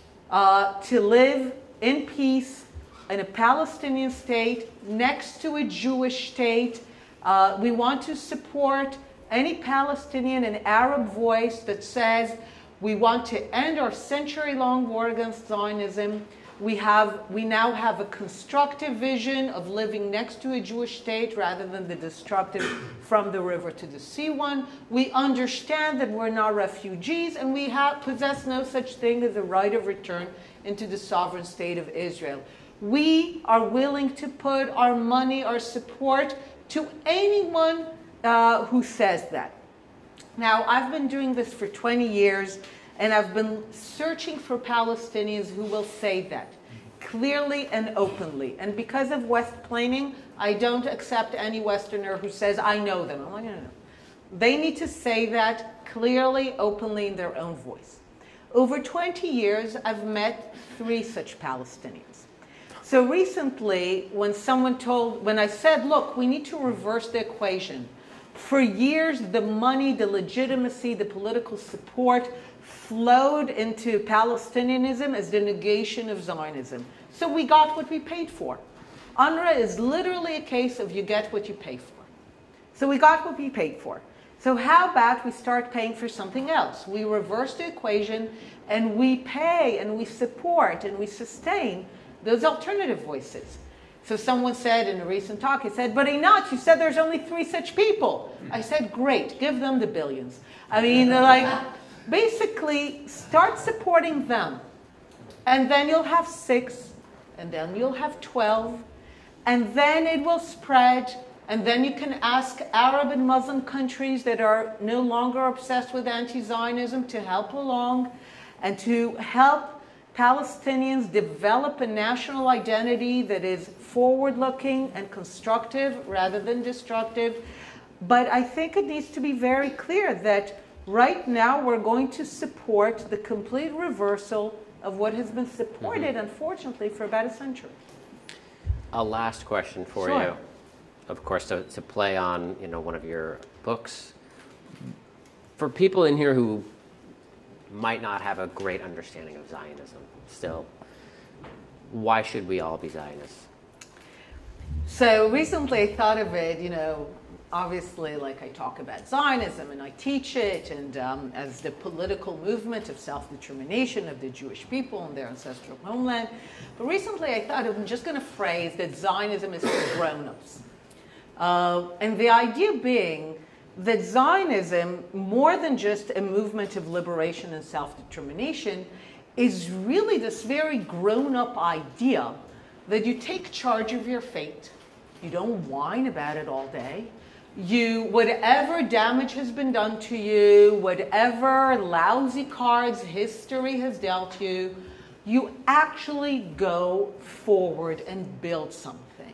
to live in peace in a Palestinian state next to a Jewish state. We want to support any Palestinian and Arab voice that says we want to end our century-long war against Zionism. We now have a constructive vision of living next to a Jewish state rather than the destructive from the river to the sea one. We understand that we're not refugees, and we possess no such thing as a right of return into the sovereign state of Israel. We are willing to put our money, our support to anyone who says that. Now, I've been doing this for 20 years, and I've been searching for Palestinians who will say that clearly and openly. And because of West-plaining, I don't accept any Westerner who says, I know them. I'm like, no. They need to say that clearly, openly, in their own voice. Over 20 years, I've met 3 such Palestinians. So recently, when I said, look, we need to reverse the equation. For years, the money, the legitimacy, the political support flowed into Palestinianism as the negation of Zionism. So we got what we paid for. UNRWA is literally a case of you get what you pay for. So we got what we paid for. So how about we start paying for something else? We reverse the equation and we pay and we support and we sustain those alternative voices. So someone said in a recent talk, he said, but Einat, you said there's only 3 such people. I said, great, give them the billions. I mean, basically, start supporting them. And then you'll have 6, and then you'll have 12, and then it will spread, and then you can ask Arab and Muslim countries that are no longer obsessed with anti-Zionism to help along, and to help Palestinians develop a national identity that is forward-looking and constructive rather than destructive. But I think it needs to be very clear that right now we're going to support the complete reversal of what has been supported, unfortunately, for about a century. A last question for you, of course, to play on one of your books. For people in here who might not have a great understanding of Zionism still, why should we all be Zionists? So recently I thought of it, obviously, like I talk about Zionism and I teach it, and as the political movement of self-determination of the Jewish people and their ancestral homeland. But recently I thought I'm just going to phrase that Zionism is for grown-ups. And the idea being that Zionism, more than just a movement of liberation and self-determination, is really this very grown-up idea that you take charge of your fate. You don't whine about it all day. Whatever damage has been done to you, whatever lousy cards history has dealt you, you actually go forward and build something.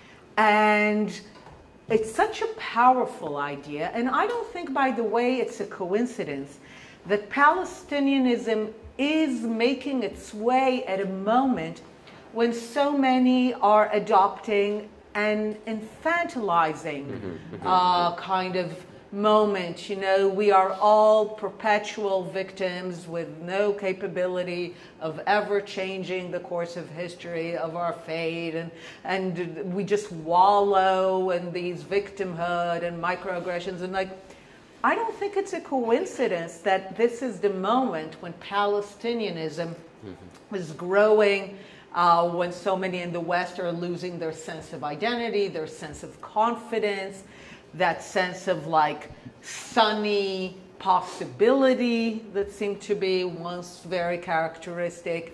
And it's such a powerful idea. And I don't think, by the way, it's a coincidence that Palestinianism is making its way at a moment when so many are adopting an infantilizing kind of moment. You know, we are all perpetual victims with no capability of ever changing the course of history, of our fate, and we just wallow in these victimhood and microaggressions. And like, I don't think it's a coincidence that this is the moment when Palestinianism is growing, when so many in the West are losing their sense of identity, their sense of confidence, that sense of like sunny possibility that seemed to be once very characteristic.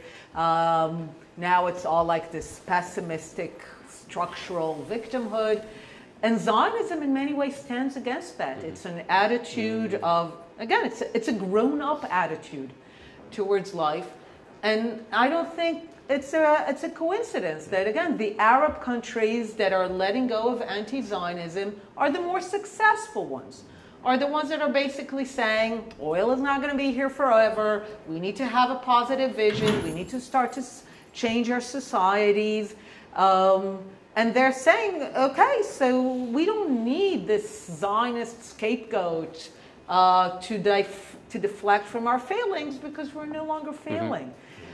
Now it's all like this pessimistic structural victimhood. And Zionism in many ways stands against that. It's an attitude of, again, it's a grown-up attitude towards life. And I don't think it's a coincidence that, again, the Arab countries that are letting go of anti-Zionism are the more successful ones, are the ones that are basically saying, oil is not going to be here forever, we need to have a positive vision, we need to start to change our societies. And they're saying, okay, so we don't need this Zionist scapegoat to deflect from our failings because we're no longer failing.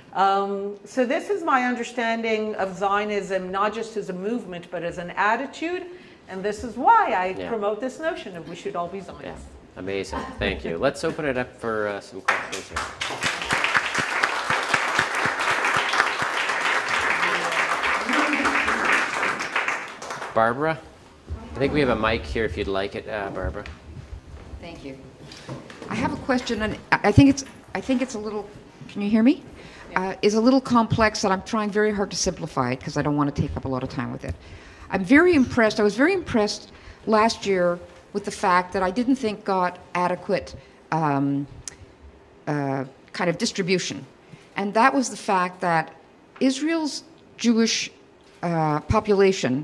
So this is my understanding of Zionism, not just as a movement, but as an attitude. And this is why I promote this notion of we should all be Zionists. Yeah. Amazing. Thank you. Let's open it up for some questions here. Barbara? I think we have a mic here if you'd like it, Barbara. Thank you. I have a question, and I think it's a little, can you hear me? Is a little complex, and I'm trying very hard to simplify it because I don't want to take up a lot of time with it. I was very impressed last year with the fact that I didn't think got adequate kind of distribution. And that was the fact that Israel's Jewish population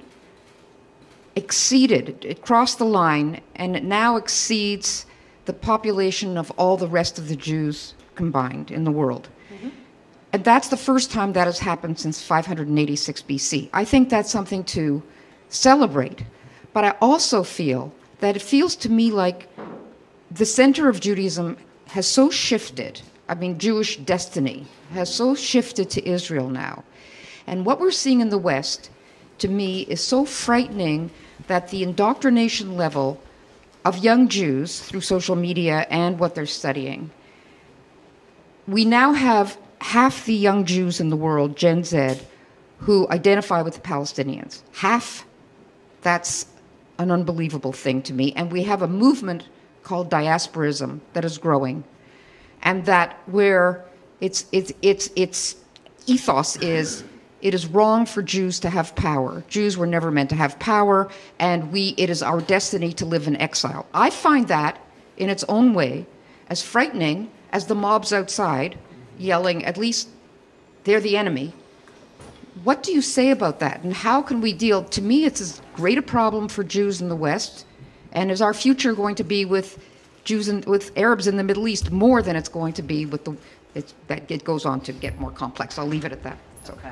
it crossed the line, and it now exceeds the population of all the rest of the Jews combined in the world. And that's the first time that has happened since 586 BC. I think that's something to celebrate. But I also feel that it feels to me like the center of Judaism has so shifted. I mean, Jewish destiny has so shifted to Israel now. And what we're seeing in the West, to me, is so frightening that the indoctrination level of young Jews through social media and what they're studying, we now have half the young Jews in the world, Gen Z, who identify with the Palestinians. Half. That's an unbelievable thing to me. And we have a movement called diasporism that is growing, and that where its ethos is, it is wrong for Jews to have power. Jews were never meant to have power, and it is our destiny to live in exile. I find that, in its own way, as frightening as the mobs outside yelling, at least they're the enemy. What do you say about that, and how can we deal? To me, it's as great a problem for Jews in the West, and is our future going to be with Jews and with Arabs in the Middle East more than it's going to be with it goes on to get more complex. I'll leave it at that. Okay.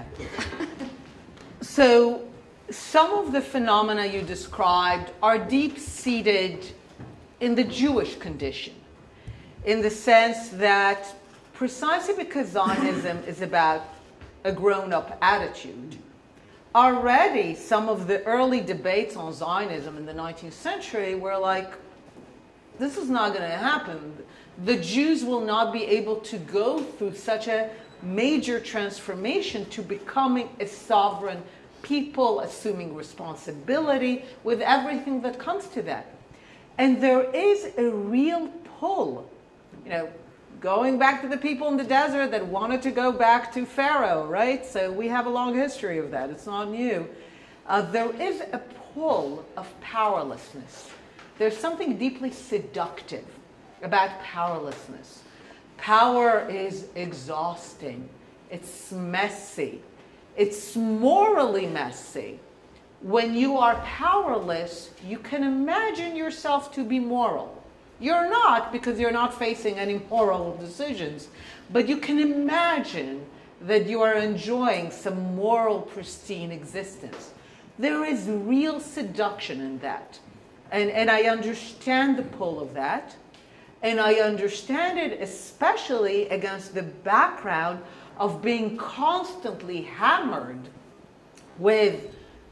So some of the phenomena you described are deep-seated in the Jewish condition, in the sense that precisely because Zionism is about a grown-up attitude, already some of the early debates on Zionism in the 19th century were like, this is not going to happen. The Jews will not be able to go through such a major transformation to becoming a sovereign people, assuming responsibility with everything that comes to that. And there is a real pull, going back to the people in the desert that wanted to go back to Pharaoh, right? So we have a long history of that. It's not new. there is a pull of powerlessness. There's something deeply seductive about powerlessness. Power is exhausting. It's messy. It's morally messy. When you are powerless, you can imagine yourself to be moral. You're not, because you're not facing any moral decisions, but you can imagine that you are enjoying some moral, pristine existence. There is real seduction in that. And I understand the pull of that. And I understand it especially against the background of being constantly hammered with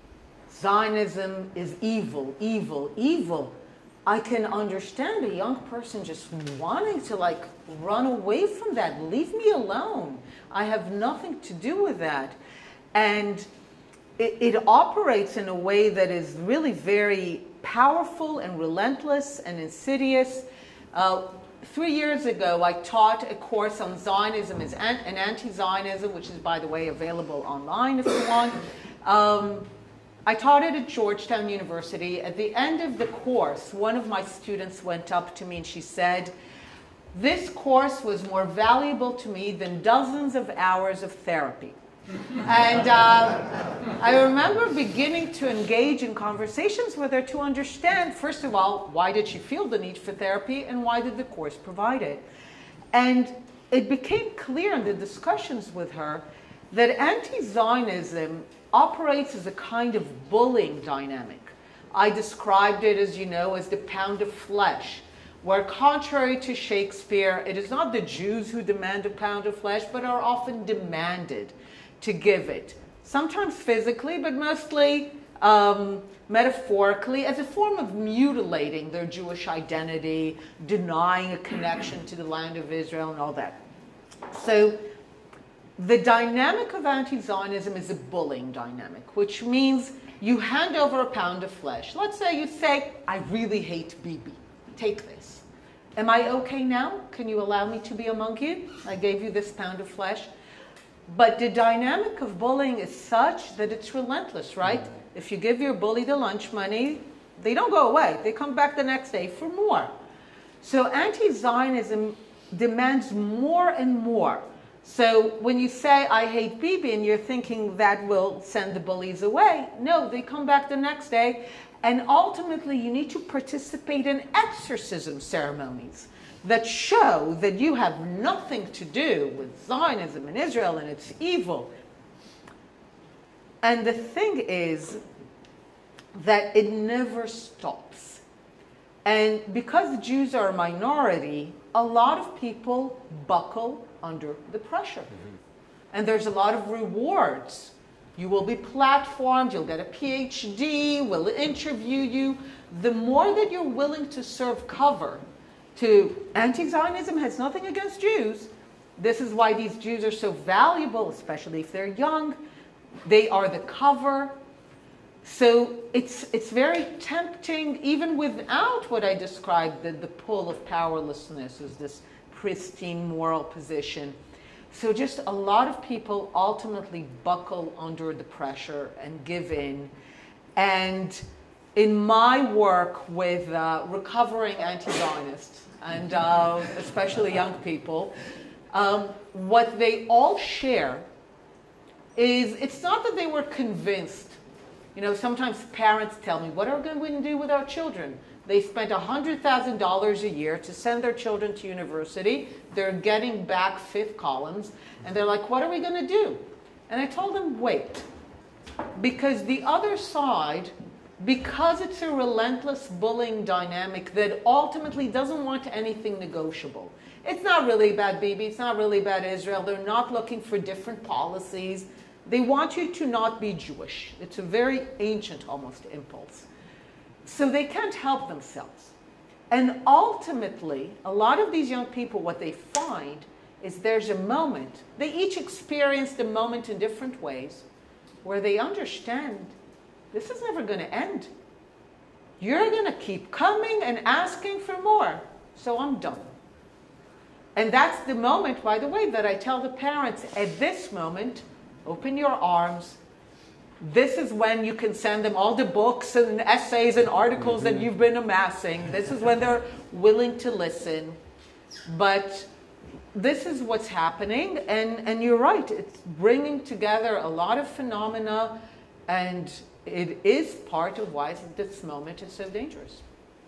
Zionism is evil, evil, evil. I can understand a young person just wanting to like run away from that. Leave me alone. I have nothing to do with that. And it operates in a way that is really very powerful and relentless and insidious. 3 years ago, I taught a course on Zionism and anti-Zionism, which is, by the way, available online if you want. I taught it at Georgetown University. At the end of the course, one of my students went up to me and she said, "This course was more valuable to me than dozens of hours of therapy." And I remember beginning to engage in conversations with her to understand, first of all, why did she feel the need for therapy and why did the course provide it? And it became clear in the discussions with her that anti-Zionism operates as a kind of bullying dynamic. I described it, as you know, as the pound of flesh, where contrary to Shakespeare, it is not the Jews who demand a pound of flesh, but are often demanded to give it. Sometimes physically, but mostly metaphorically, as a form of mutilating their Jewish identity, denying a connection to the land of Israel and all that. So the dynamic of anti-Zionism is a bullying dynamic, which means you hand over a pound of flesh. Let's say you say, "I really hate Bibi. Take this. Am I okay now? Can you allow me to be among you? I gave you this pound of flesh." But the dynamic of bullying is such that it's relentless, right? If you give your bully the lunch money, they don't go away. They come back the next day for more. So anti-Zionism demands more and more. So when you say, "I hate Bibi," and you're thinking that will send the bullies away, no, they come back the next day. And ultimately, you need to participate in exorcism ceremonies that show that you have nothing to do with Zionism and Israel and it's evil. And the thing is that it never stops. And because Jews are a minority, a lot of people buckle under the pressure. And there's a lot of rewards. You will be platformed, you'll get a PhD, we'll interview you. The more that you're willing to serve cover to anti-Zionism has nothing against Jews. This is why these Jews are so valuable, especially if they're young. They are the cover. So it's very tempting, even without what I described, the pull of powerlessness is this pristine moral position. So just a lot of people ultimately buckle under the pressure and give in. And in my work with recovering anti-Zionists, and especially young people, what they all share is it's not that they were convinced. You know, sometimes parents tell me, "What are we going to do with our children?" They spent $100,000 a year to send their children to university. They're getting back fifth columns. And they're like, "What are we going to do?" And I told them, wait. Because the other side, because it's a relentless bullying dynamic that ultimately doesn't want anything negotiable. It's not really about Bibi. It's not really about Israel. They're not looking for different policies. They want you to not be Jewish. It's a very ancient, almost, impulse. So they can't help themselves. And ultimately, a lot of these young people, what they find is there's a moment. They each experience the moment in different ways where they understand this is never going to end. You're going to keep coming and asking for more. So I'm done. And that's the moment, by the way, that I tell the parents, at this moment, open your arms, this is when you can send them all the books and essays and articles that you've been amassing. This is when they're willing to listen. But this is what's happening, and you're right, it's bringing together a lot of phenomena, and it is part of why this moment is so dangerous.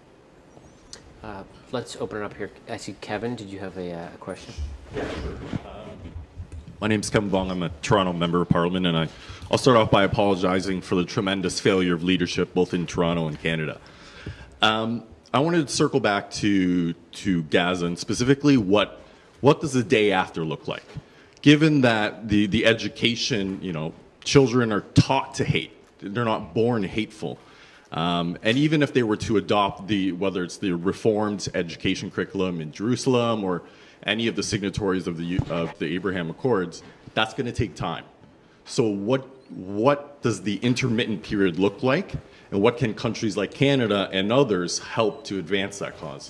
Let's open it up here. I see Kevin, did you have a question? Yeah, sure. My name's Kevin Vong. I'm a Toronto Member of Parliament, and I'll start off by apologizing for the tremendous failure of leadership both in Toronto and Canada. I wanted to circle back to Gaza, and specifically what does the day after look like? Given that the education, children are taught to hate. They're not born hateful. And even if they were to adopt whether it's the reformed education curriculum in Jerusalem or any of the signatories of the Abraham Accords, that's going to take time. So what does the intermittent period look like, and what can countries like Canada and others help to advance that cause?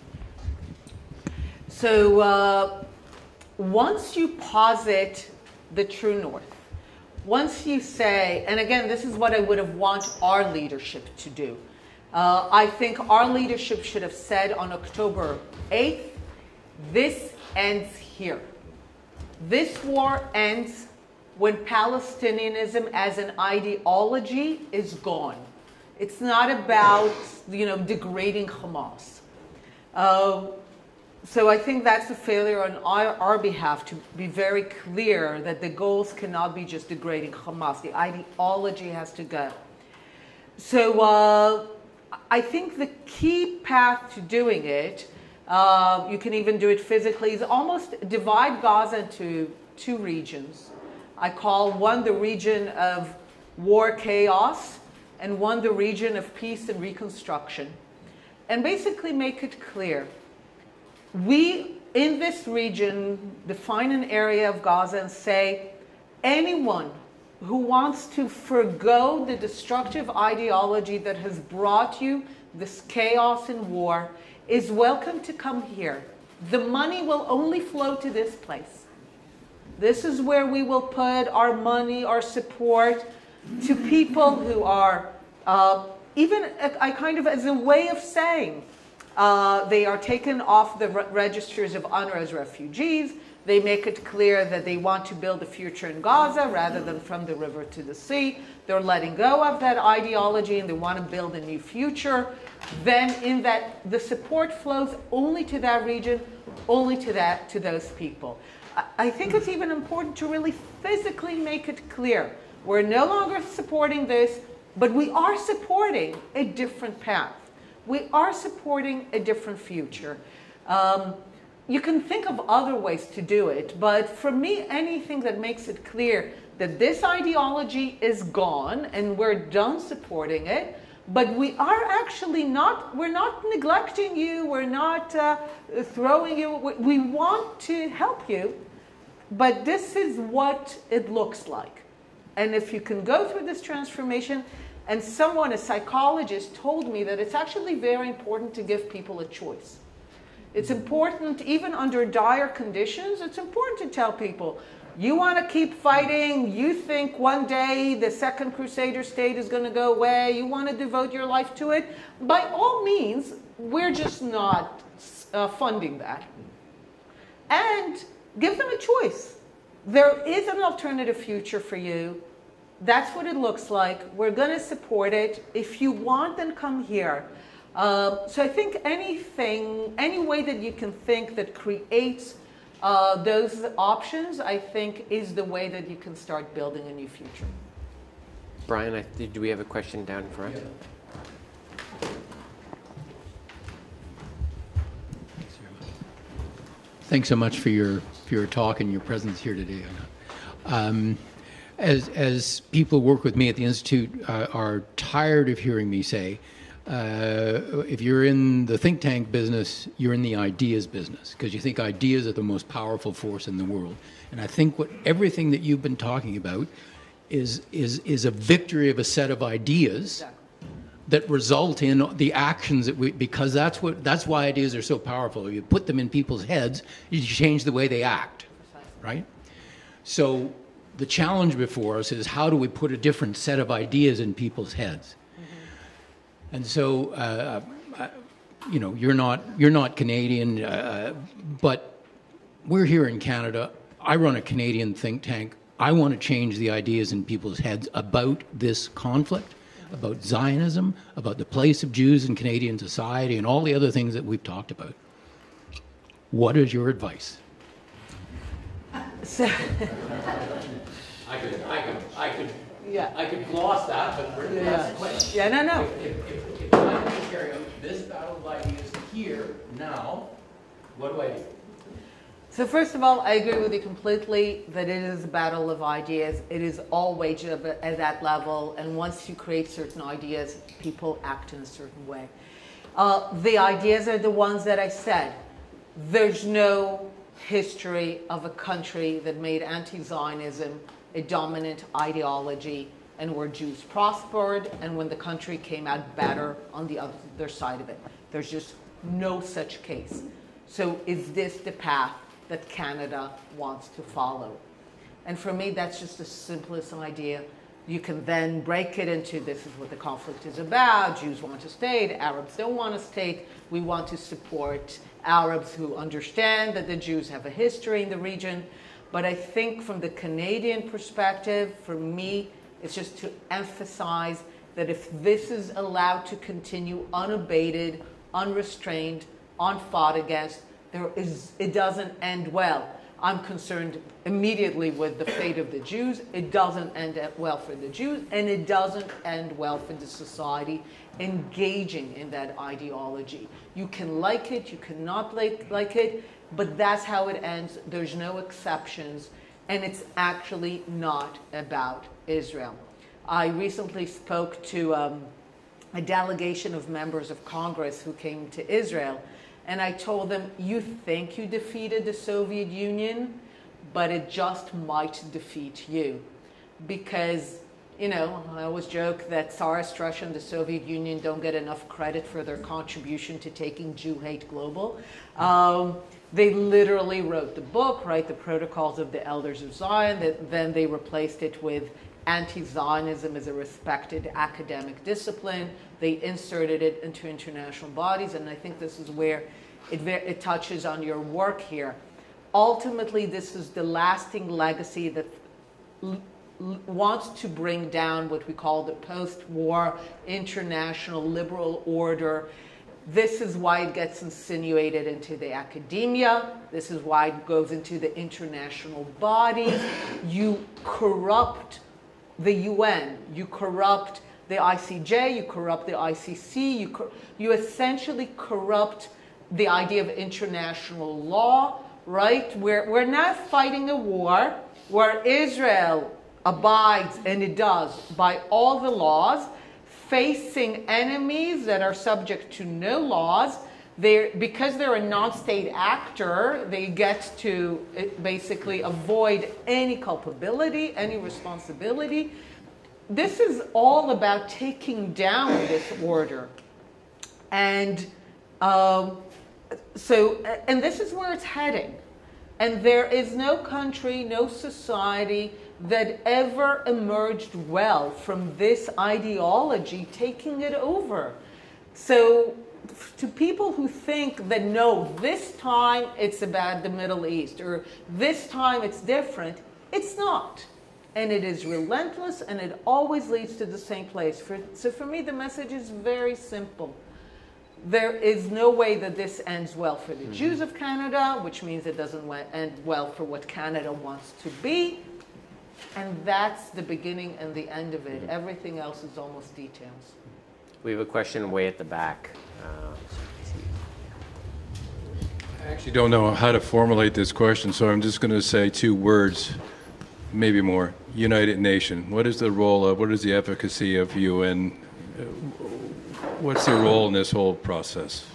So once you posit the true north, once you say, and again, this is what I would have wanted our leadership to do. I think our leadership should have said on October 8th, this ends here. This war ends when Palestinianism as an ideology is gone. It's not about, degrading Hamas. So I think that's a failure on our behalf to be very clear that the goals cannot be just degrading Hamas. The ideology has to go. So I think the key path to doing it, you can even do it physically, is almost divide Gaza into two regions. I call one the region of war chaos and one the region of peace and reconstruction. And basically make it clear. We, in this region, define an area of Gaza and say, anyone who wants to forgo the destructive ideology that has brought you this chaos and war is welcome to come here. The money will only flow to this place. This is where we will put our money, our support to people who are, even I kind of as a way of saying, they are taken off the registers of UNRWA as refugees. They make it clear that they want to build a future in Gaza rather than from the river to the sea. They're letting go of that ideology and they want to build a new future. Then the support flows only to that region, only to those people. I think it's even important to really physically make it clear. We're no longer supporting this, but we are supporting a different path. We are supporting a different future. You can think of other ways to do it, but for me, anything that makes it clear that this ideology is gone and we're done supporting it, but we are actually we're not neglecting you, we're not throwing you, we want to help you, but this is what it looks like. And if you can go through this transformation, and a psychologist, told me that it's actually very important to give people a choice. It's important, even under dire conditions, it's important to tell people, you want to keep fighting, you think one day the Second Crusader state is going to go away, you want to devote your life to it, by all means, we're just not funding that. And give them a choice. There is an alternative future for you. That's what it looks like. We're going to support it. If you want, then come here. So I think any way that you can think that creates those options, I think is the way that you can start building a new future. Brian, do we have a question down front? Yeah. Thanks so much for your talk and your presence here today. As people who work with me at the Institute are tired of hearing me say, if you're in the think tank business, you're in the ideas business, because you think ideas are the most powerful force in the world. And I think everything that you've been talking about is a victory of a set of ideas that result in the actions because that's why ideas are so powerful. You put them in people's heads, you change the way they act, right? So the challenge before us is how do we put a different set of ideas in people's heads? Mm-hmm. And so, you're not Canadian, but we're here in Canada. I run a Canadian think tank. I want to change the ideas in people's heads about this conflict, about Zionism, about the place of Jews in Canadian society, and all the other things that we've talked about. What is your advice? So, I could gloss that, but really that's the question. Yeah, no. If I can carry out this battle of ideas here, now, what do I do? So first of all, I agree with you completely that it is a battle of ideas. It is all waged at that level, and once you create certain ideas, people act in a certain way. The ideas are the ones that I said. There's no history of a country that made anti-Zionism a dominant ideology and where Jews prospered and when the country came out better on the other side of it. There's just no such case. So is this the path that Canada wants to follow? And for me, that's just the simplest idea. You can then break it into this is what the conflict is about. Jews want a state, Arabs don't want a state. We want to support Arabs who understand that the Jews have a history in the region. But I think from the Canadian perspective, for me, it's just to emphasize that if this is allowed to continue unabated, unrestrained, unfought against, it doesn't end well. I'm concerned immediately with the fate of the Jews. It doesn't end well for the Jews, and it doesn't end well for the society engaging in that ideology. You can like it, you cannot like it, but that's how it ends. There's no exceptions, and it's actually not about Israel. I recently spoke to a delegation of members of Congress who came to Israel, and I told them, you think you defeated the Soviet Union, but it just might defeat you. Because, I always joke that Tsarist Russia and the Soviet Union don't get enough credit for their contribution to taking Jew hate global. They literally wrote the book, right, the Protocols of the Elders of Zion, then they replaced it with anti-Zionism as a respected academic discipline. They inserted it into international bodies, and I think this is where it touches on your work here. Ultimately, this is the lasting legacy that wants to bring down what we call the post-war international liberal order. This is why it gets insinuated into the academia. This is why it goes into the international bodies. You corrupt the UN, you corrupt the ICJ, you corrupt the ICC, you essentially corrupt the idea of international law, right? We're now fighting a war where Israel abides, and it does, by all the laws, facing enemies that are subject to no laws. Because they're a non-state actor, they get to basically avoid any culpability, any responsibility. This is all about taking down this order. And and this is where it's heading. And there is no country, no society that ever emerged well from this ideology taking it over. So to people who think that, no, this time it's about the Middle East, or this time it's different, it's not. And it is relentless, and it always leads to the same place. So for me, the message is very simple. There is no way that this ends well for the Jews of Canada, which means it doesn't end well for what Canada wants to be. And that's the beginning and the end of it. Everything else is almost details. We have a question way at the back. I actually don't know how to formulate this question, so I'm just going to say two words, maybe more. United Nation. What is the role of, what is the efficacy of UN? What's their role in this whole process?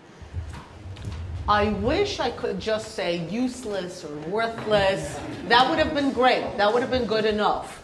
I wish I could just say useless or worthless. That would have been great. That would have been good enough.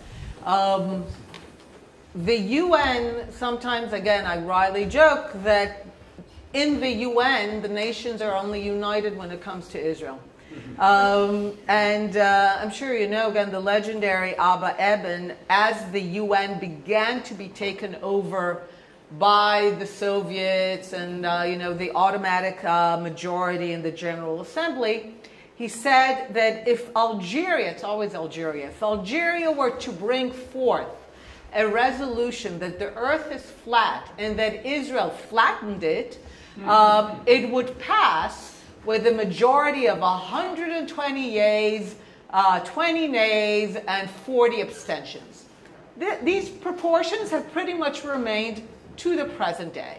The UN, sometimes, again, I wryly joke that in the UN, the nations are only united when it comes to Israel. I'm sure you know, again, the legendary Abba Eban, as the UN began to be taken over by the Soviets and, the automatic majority in the General Assembly, he said that if Algeria, it's always Algeria, if Algeria were to bring forth a resolution that the earth is flat and that Israel flattened it, it would pass with a majority of 120 yeas, 20 nays, and 40 abstentions. These proportions have pretty much remained to the present day.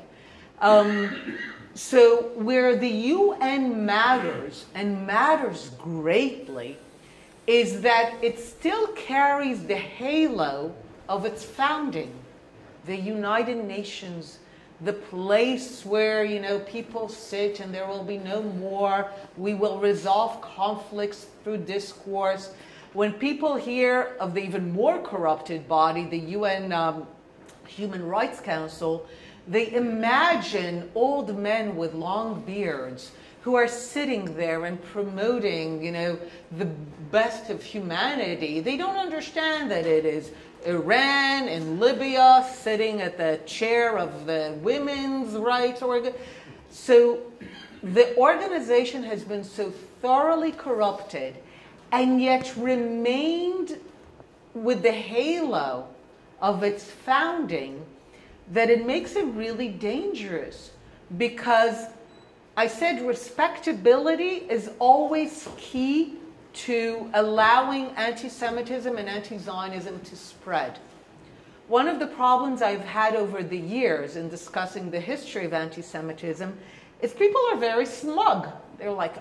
So where the UN matters, and matters greatly, is that it still carries the halo of its founding. The United Nations, the place where, people sit and there will be no more. We will resolve conflicts through discourse. When people hear of the even more corrupted body, the UN Human Rights Council, they imagine old men with long beards who are sitting there and promoting, the best of humanity. They don't understand that it is Iran and Libya sitting at the chair of the women's rights organ. So the organization has been so thoroughly corrupted and yet remained with the halo of its founding that it makes it really dangerous, because I said respectability is always key to allowing anti-Semitism and anti-Zionism to spread. One of the problems I've had over the years in discussing the history of anti-Semitism is people are very smug. They're like,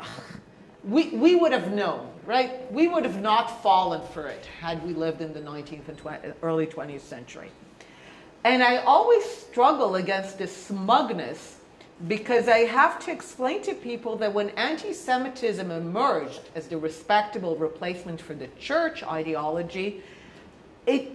we would have known, right? We would have not fallen for it had we lived in the 19th and early 20th century. And I always struggle against this smugness, because I have to explain to people that when anti-Semitism emerged as the respectable replacement for the church ideology, it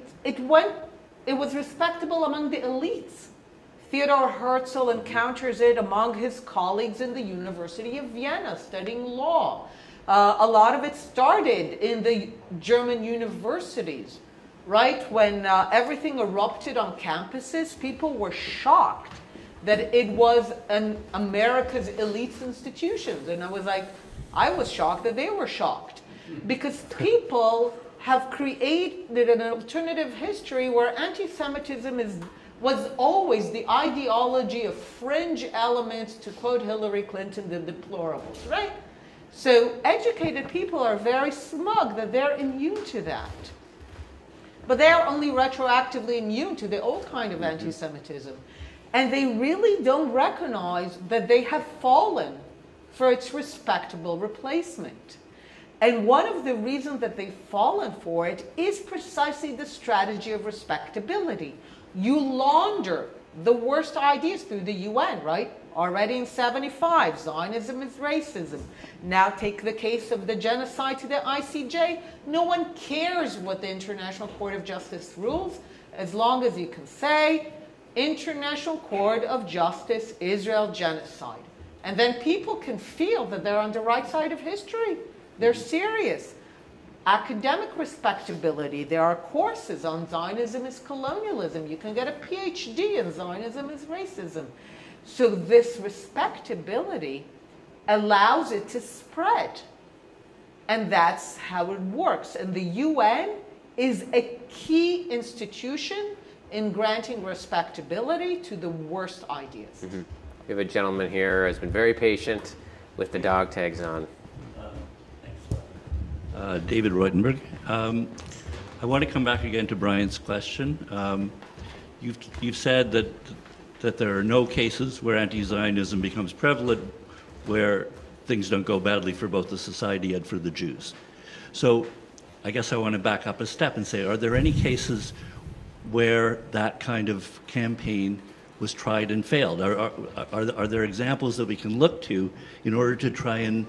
was respectable among the elites. Theodor Herzl encounters it among his colleagues in the University of Vienna studying law. A lot of it started in the German universities, right? When everything erupted on campuses, people were shocked that it was America's elite institutions. And I was shocked that they were shocked. Because people have created an alternative history where anti-Semitism was always the ideology of fringe elements, to quote Hillary Clinton, the deplorables, right? So educated people are very smug that they're immune to that. But they are only retroactively immune to the old kind of anti-Semitism. And they really don't recognize that they have fallen for its respectable replacement. And one of the reasons that they've fallen for it is precisely the strategy of respectability. You launder the worst ideas through the UN, right? Already in 1975, Zionism is racism. Now take the case of the genocide to the ICJ. No one cares what the International Court of Justice rules, as long as you can say, International Court of Justice, Israel genocide. And then people can feel that they're on the right side of history. They're serious. Academic respectability. There are courses on Zionism is colonialism. You can get a PhD in Zionism is racism. So this respectability allows it to spread. And that's how it works. And the UN is a key institution in granting respectability to the worst ideas. Mm-hmm. We have a gentleman here who has been very patient with the dog tags on. David Reutenberg. I want to come back again to Brian's question. You've said that there are no cases where anti-Zionism becomes prevalent where things don't go badly for both the society and for the Jews. So I guess I want to back up a step and say, are there any cases where that kind of campaign was tried and failed? Are there examples that we can look to in order to try and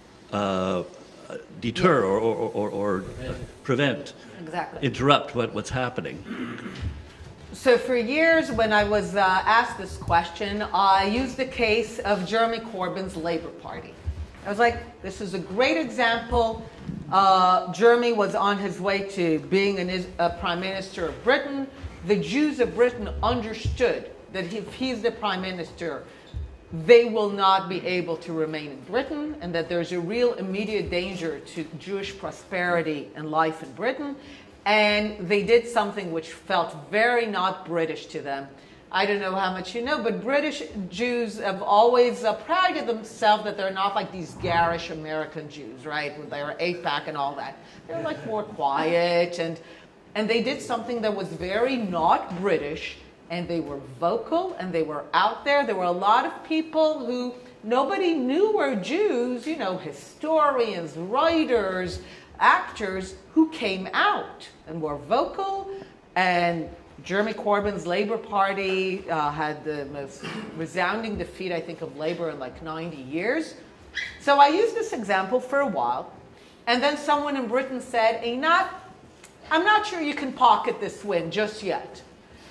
deter or prevent, exactly, interrupt what's happening? So for years, when I was asked this question, I used the case of Jeremy Corbyn's Labour Party. I was like, this is a great example. Jeremy was on his way to being a prime minister of Britain. The Jews of Britain understood that if he's the prime minister, they will not be able to remain in Britain, and that there's a real immediate danger to Jewish prosperity and life in Britain. And they did something which felt very not British to them. I don't know how much you know, but British Jews have always prided themselves that they're not like these garish American Jews, right? With their 8-pack and all that. They're like more quiet, and they did something that was very not British, and they were vocal, and they were out there. There were a lot of people who nobody knew were Jews, you know, historians, writers, actors, who came out and were vocal. And Jeremy Corbyn's Labour Party had the most resounding defeat, I think, of Labour in like 90 years. So I used this example for a while. And then someone in Britain said, Einat, I'm not sure you can pocket this win just yet.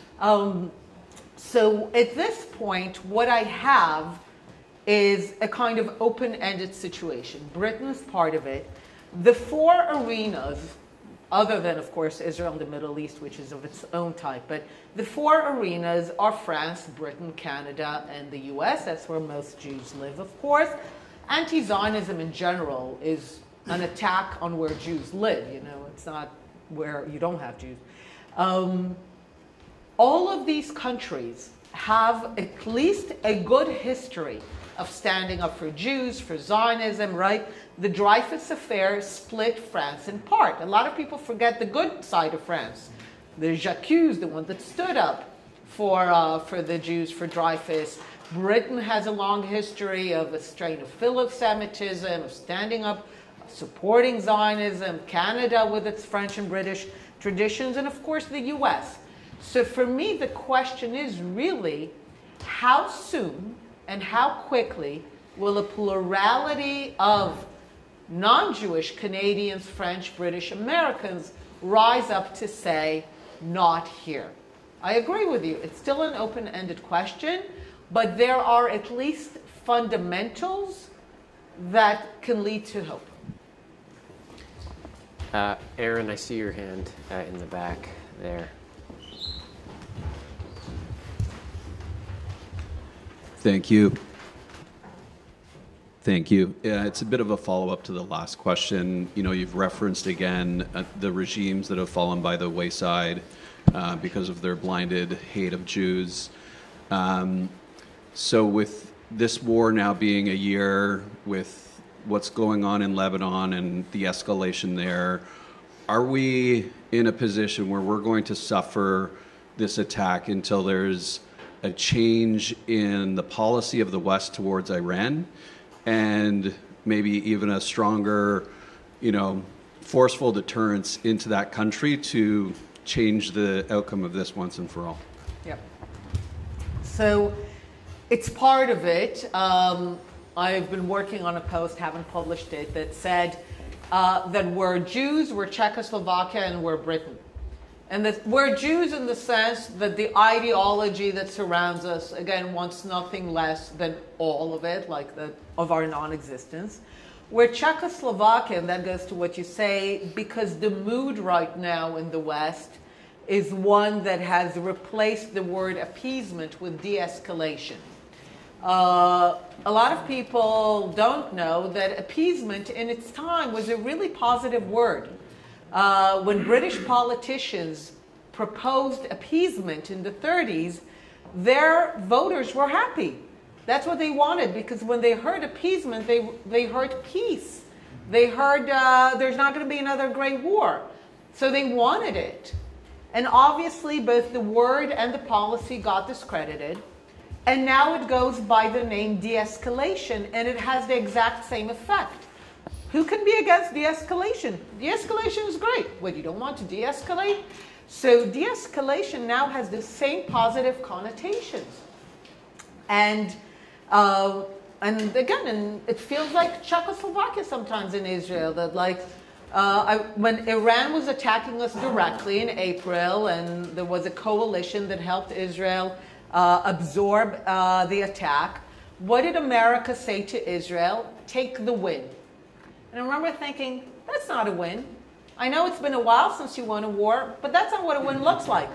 So at this point, what I have is a kind of open-ended situation. Britain is part of it. The 4 arenas, other than, of course, Israel and the Middle East, which is of its own type, but the 4 arenas are France, Britain, Canada, and the US. That's where most Jews live, of course. Anti-Zionism in general is an attack on where Jews live. You know, it's not where you don't have Jews. All of these countries have at least a good history of standing up for Jews, for Zionism, right? The Dreyfus Affair split France in part. A lot of people forget the good side of France. The J'accuse, the one that stood up for the Jews, for Dreyfus. Britain has a long history of a strain of Philo-Semitism, of standing up, supporting Zionism. Canada with its French and British traditions, and of course the US. So for me, the question is really, how soon and how quickly will a plurality of non-Jewish Canadians, French, British, Americans rise up to say, not here? I agree with you. It's still an open-ended question, but there are at least fundamentals that can lead to hope. Aaron, I see your hand in the back there. Thank you. Thank you. It's a bit of a follow-up to the last question. You know, you've referenced again the regimes that have fallen by the wayside because of their blinded hate of Jews. So with this war now being a year, with what's going on in Lebanon and the escalation there, are we in a position where we're going to suffer this attack until there's a change in the policy of the West towards Iran, and maybe even a stronger, you know, forceful deterrence into that country to change the outcome of this once and for all? Yep. So it's part of it. I've been working on a post, haven't published it, that said that we're Jews, we're Czechoslovakia, and we're Britain. And that we're Jews in the sense that the ideology that surrounds us, again, wants nothing less than all of it, like of our non-existence. We're Czechoslovakia, and that goes to what you say, because the mood right now in the West is one that has replaced the word appeasement with de-escalation. A lot of people don't know that appeasement in its time was a really positive word. When British politicians proposed appeasement in the 30s, their voters were happy. That's what they wanted, because when they heard appeasement, they heard peace. They heard there's not going to be another great war. So they wanted it. And obviously, both the word and the policy got discredited. And now it goes by the name de-escalation, and it has the exact same effect. Who can be against de-escalation? De-escalation is great. What, you don't want to de-escalate? So de-escalation now has the same positive connotations. And again, it feels like Czechoslovakia sometimes in Israel, that like when Iran was attacking us directly in April, and there was a coalition that helped Israel absorb the attack, what did America say to Israel? take the win. And I remember thinking, that's not a win. I know it's been a while since you won a war, but that's not what a win looks like.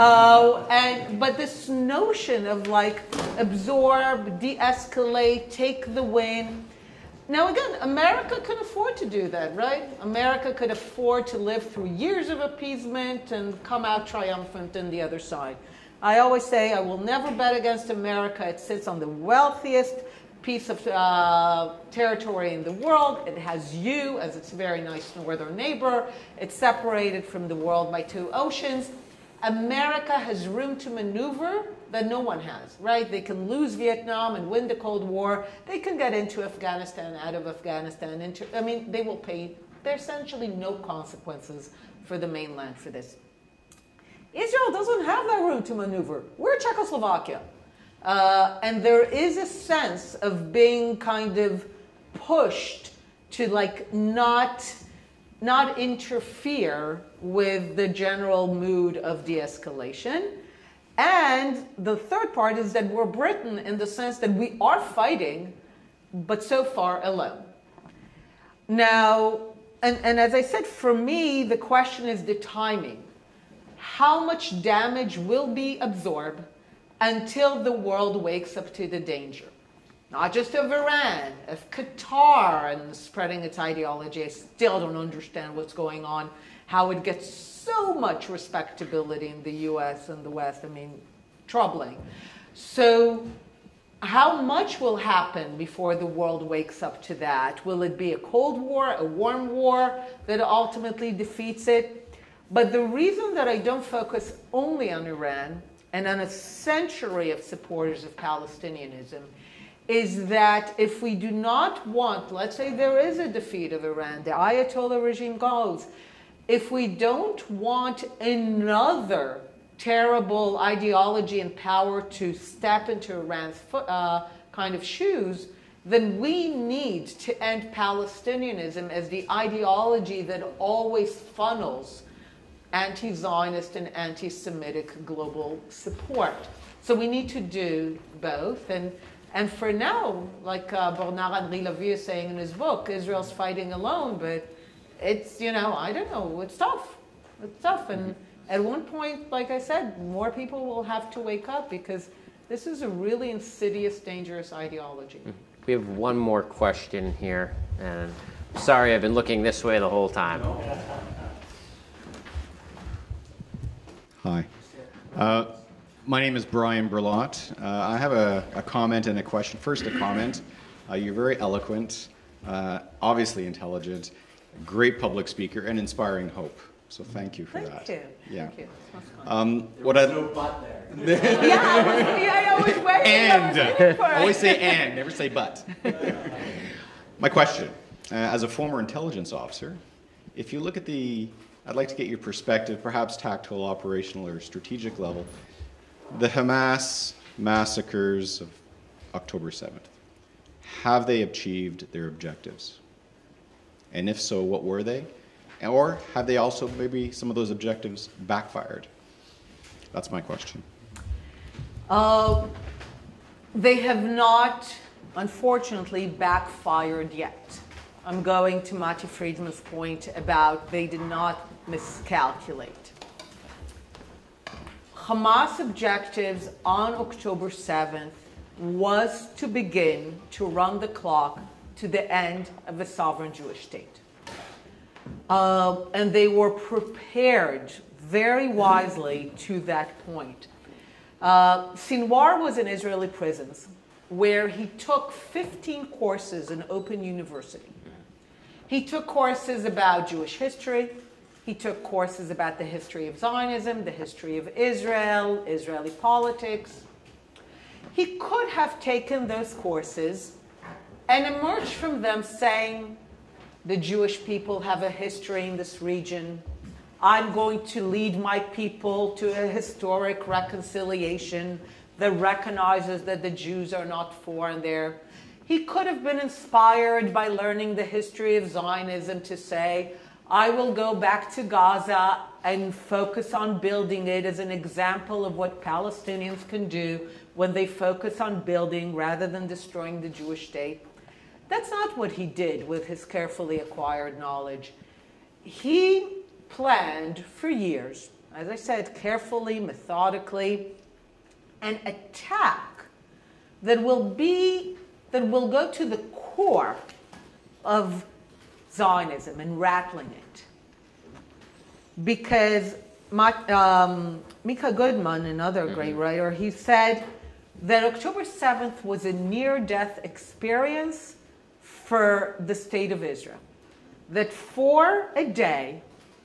But this notion of like absorb, de-escalate, take the win. Now again, America can afford to do that, right? America could afford to live through years of appeasement and come out triumphant on the other side. I always say I will never bet against America. It sits on the wealthiest piece of territory in the world. It has you as its very nice northern neighbor. It's separated from the world by 2 oceans. America has room to maneuver that no one has, right? They can lose Vietnam and win the Cold War. They can get into Afghanistan, out of Afghanistan. They will pay. There's essentially no consequences for the mainland for this. Israel doesn't have that room to maneuver. We're Czechoslovakia. And there is a sense of being kind of pushed to like not interfere with the general mood of de-escalation. And the third part is that we're Britain in the sense that we are fighting, but so far alone. Now, and as I said, for me, the question is the timing. How much damage will be absorbed until the world wakes up to the danger? Not just of Iran, of Qatar and spreading its ideology. I still don't understand what's going on, how it gets so much respectability in the US and the West. I mean, troubling. So how much will happen before the world wakes up to that? Will it be a Cold War, a warm war that ultimately defeats it? But the reason that I don't focus only on Iran and on a century of supporters of Palestinianism is that if we do not want, let's say there is a defeat of Iran, the Ayatollah regime goes, if we don't want another terrible ideology and power to step into Iran's kind of shoes, then we need to end Palestinianism as the ideology that always funnels anti-Zionist and anti-Semitic global support. So we need to do both. And for now, like Bernard-Henri Lévy is saying in his book, Israel's fighting alone, but it's, I don't know, it's tough. It's tough. And at one point, like I said, more people will have to wake up because this is a really insidious, dangerous ideology. We have one more question here. And sorry, I've been looking this way the whole time. Hi. My name is Brian Berlott. I have a comment and a question. First, a comment. You're very eloquent, obviously intelligent, great public speaker, and inspiring hope. So thank you for that. Thank you. Yeah. Thank you. No but there. I was waiting. And. Always say and, never say but. My question, as a former intelligence officer, if you look at I'd like to get your perspective, perhaps tactical, operational, or strategic level, the Hamas massacres of October 7th. Have they achieved their objectives? And if so, what were they? Or have they also, maybe some of those objectives backfired? That's my question. They have not, unfortunately, backfired yet. I'm going to Mati Friedman's point about they did not miscalculate. Hamas objectives on October 7th was to begin to run the clock to the end of a sovereign Jewish state. And they were prepared very wisely to that point. Sinwar was in Israeli prisons where he took 15 courses in Open University. He took courses about Jewish history. He took courses about the history of Zionism, the history of Israel, Israeli politics. He could have taken those courses and emerged from them saying, the Jewish people have a history in this region. I'm going to lead my people to a historic reconciliation that recognizes that the Jews are not foreign there. He could have been inspired by learning the history of Zionism to say, I will go back to Gaza and focus on building it as an example of what Palestinians can do when they focus on building rather than destroying the Jewish state. That's not what he did with his carefully acquired knowledge. He planned for years, as I said, carefully, methodically, an attack that will go to the core of Zionism and rattling it. Because Mika Goodman, another great writer, he said that October 7th was a near-death experience for the state of Israel. That for a day,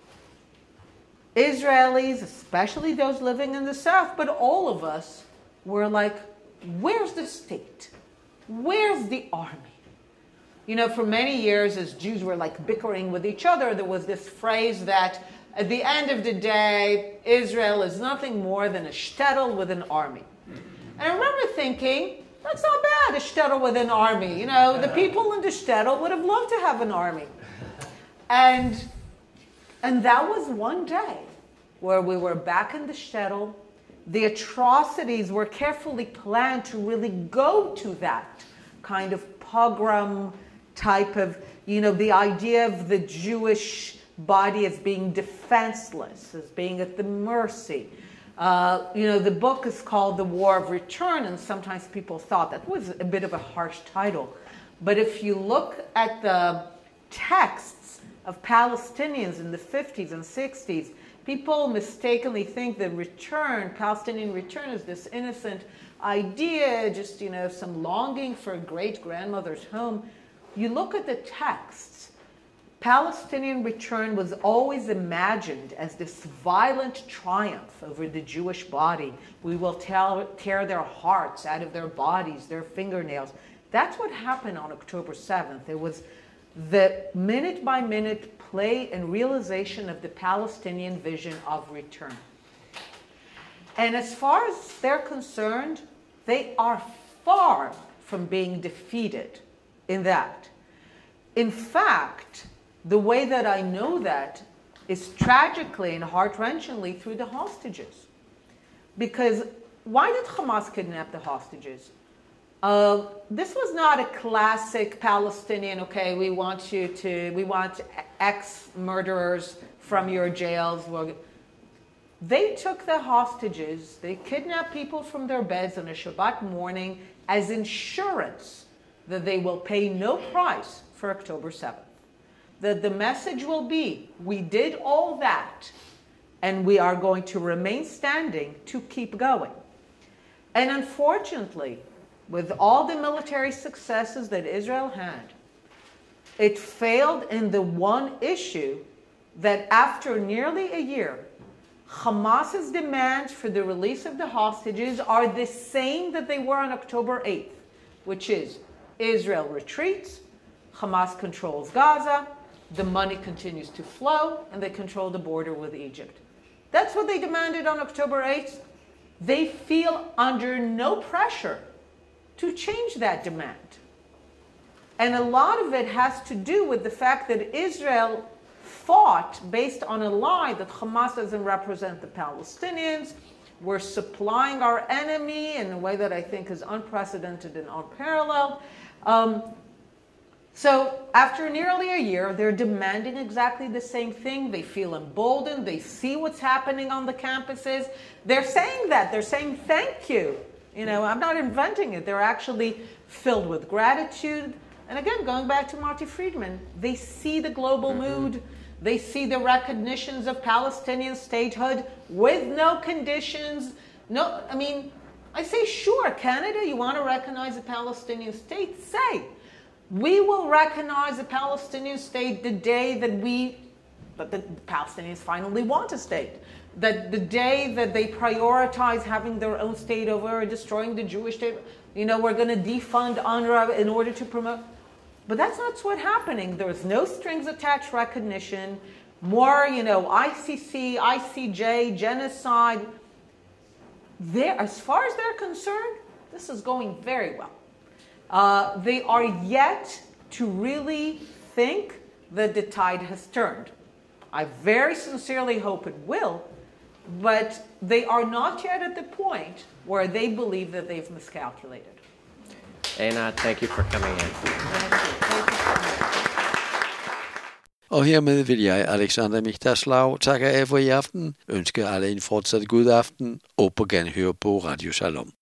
Israelis, especially those living in the south, but all of us, were like, where's the state? Where's the army? You know, for many years, as Jews were like bickering with each other, there was this phrase that at the end of the day, Israel is nothing more than a shtetl with an army. And I remember thinking, that's not bad, a shtetl with an army. You know, the people in the shtetl would have loved to have an army. And that was one day where we were back in the shtetl. The atrocities were carefully planned to really go to that kind of pogrom type of, you know, the idea of the Jewish body as being defenseless, as being at the mercy. You know, the book is called The War of Return, and sometimes people thought that was a bit of a harsh title. But if you look at the texts of Palestinians in the 50s and 60s, people mistakenly think that Palestinian return is this innocent idea, just, you know, some longing for a great-grandmother's home. You look at the texts, Palestinian return was always imagined as this violent triumph over the Jewish body. We will tear their hearts out of their bodies, their fingernails. That's what happened on October 7th. It was the minute-by-minute play and realization of the Palestinian vision of return. And as far as they're concerned, they are far from being defeated in that. In fact, the way that I know that is tragically and heart-wrenchingly through the hostages. Because why did Hamas kidnap the hostages? This was not a classic Palestinian, okay, we want ex-murderers from your jails. They took the hostages, they kidnapped people from their beds on a Shabbat morning as insurance that they will pay no price for October 7th. That the message will be, we did all that, and we are going to remain standing to keep going. And unfortunately, with all the military successes that Israel had, it failed in the one issue that after nearly a year, Hamas's demands for the release of the hostages are the same that they were on October 8th, which is Israel retreats, Hamas controls Gaza, the money continues to flow, and they control the border with Egypt. That's what they demanded on October 8th. They feel under no pressure to change that demand. And a lot of it has to do with the fact that Israel fought based on a lie that Hamas doesn't represent the Palestinians. We're supplying our enemy in a way that I think is unprecedented and unparalleled. So after nearly a year, they're demanding exactly the same thing. They feel emboldened. They see what's happening on the campuses. They're saying that. They're saying thank you. You know, I'm not inventing it. They're actually filled with gratitude. And again, going back to Marty Friedman, they see the global mood. They see the recognitions of Palestinian statehood with no conditions. No, I mean, I say, sure, Canada, you want to recognize a Palestinian state? Say. We will recognize a Palestinian state the day that the Palestinians finally want a state. That the day that they prioritize having their own state over destroying the Jewish state, you know, we're going to defund UNRWA in order to promote. But that's not what's happening. There's no strings attached recognition, more, you know, ICC, ICJ, genocide. As far as they're concerned, this is going very well. They are yet to really think that the tide has turned. I very sincerely hope it will, but they are not yet at the point where they believe that they've miscalculated. Einat, thank you for coming in. Og hermed vil jeg, Alexander Mikdagslav, takke af for i aften, ønske alle en fortsat god aften og på genhør på Radio Shalom.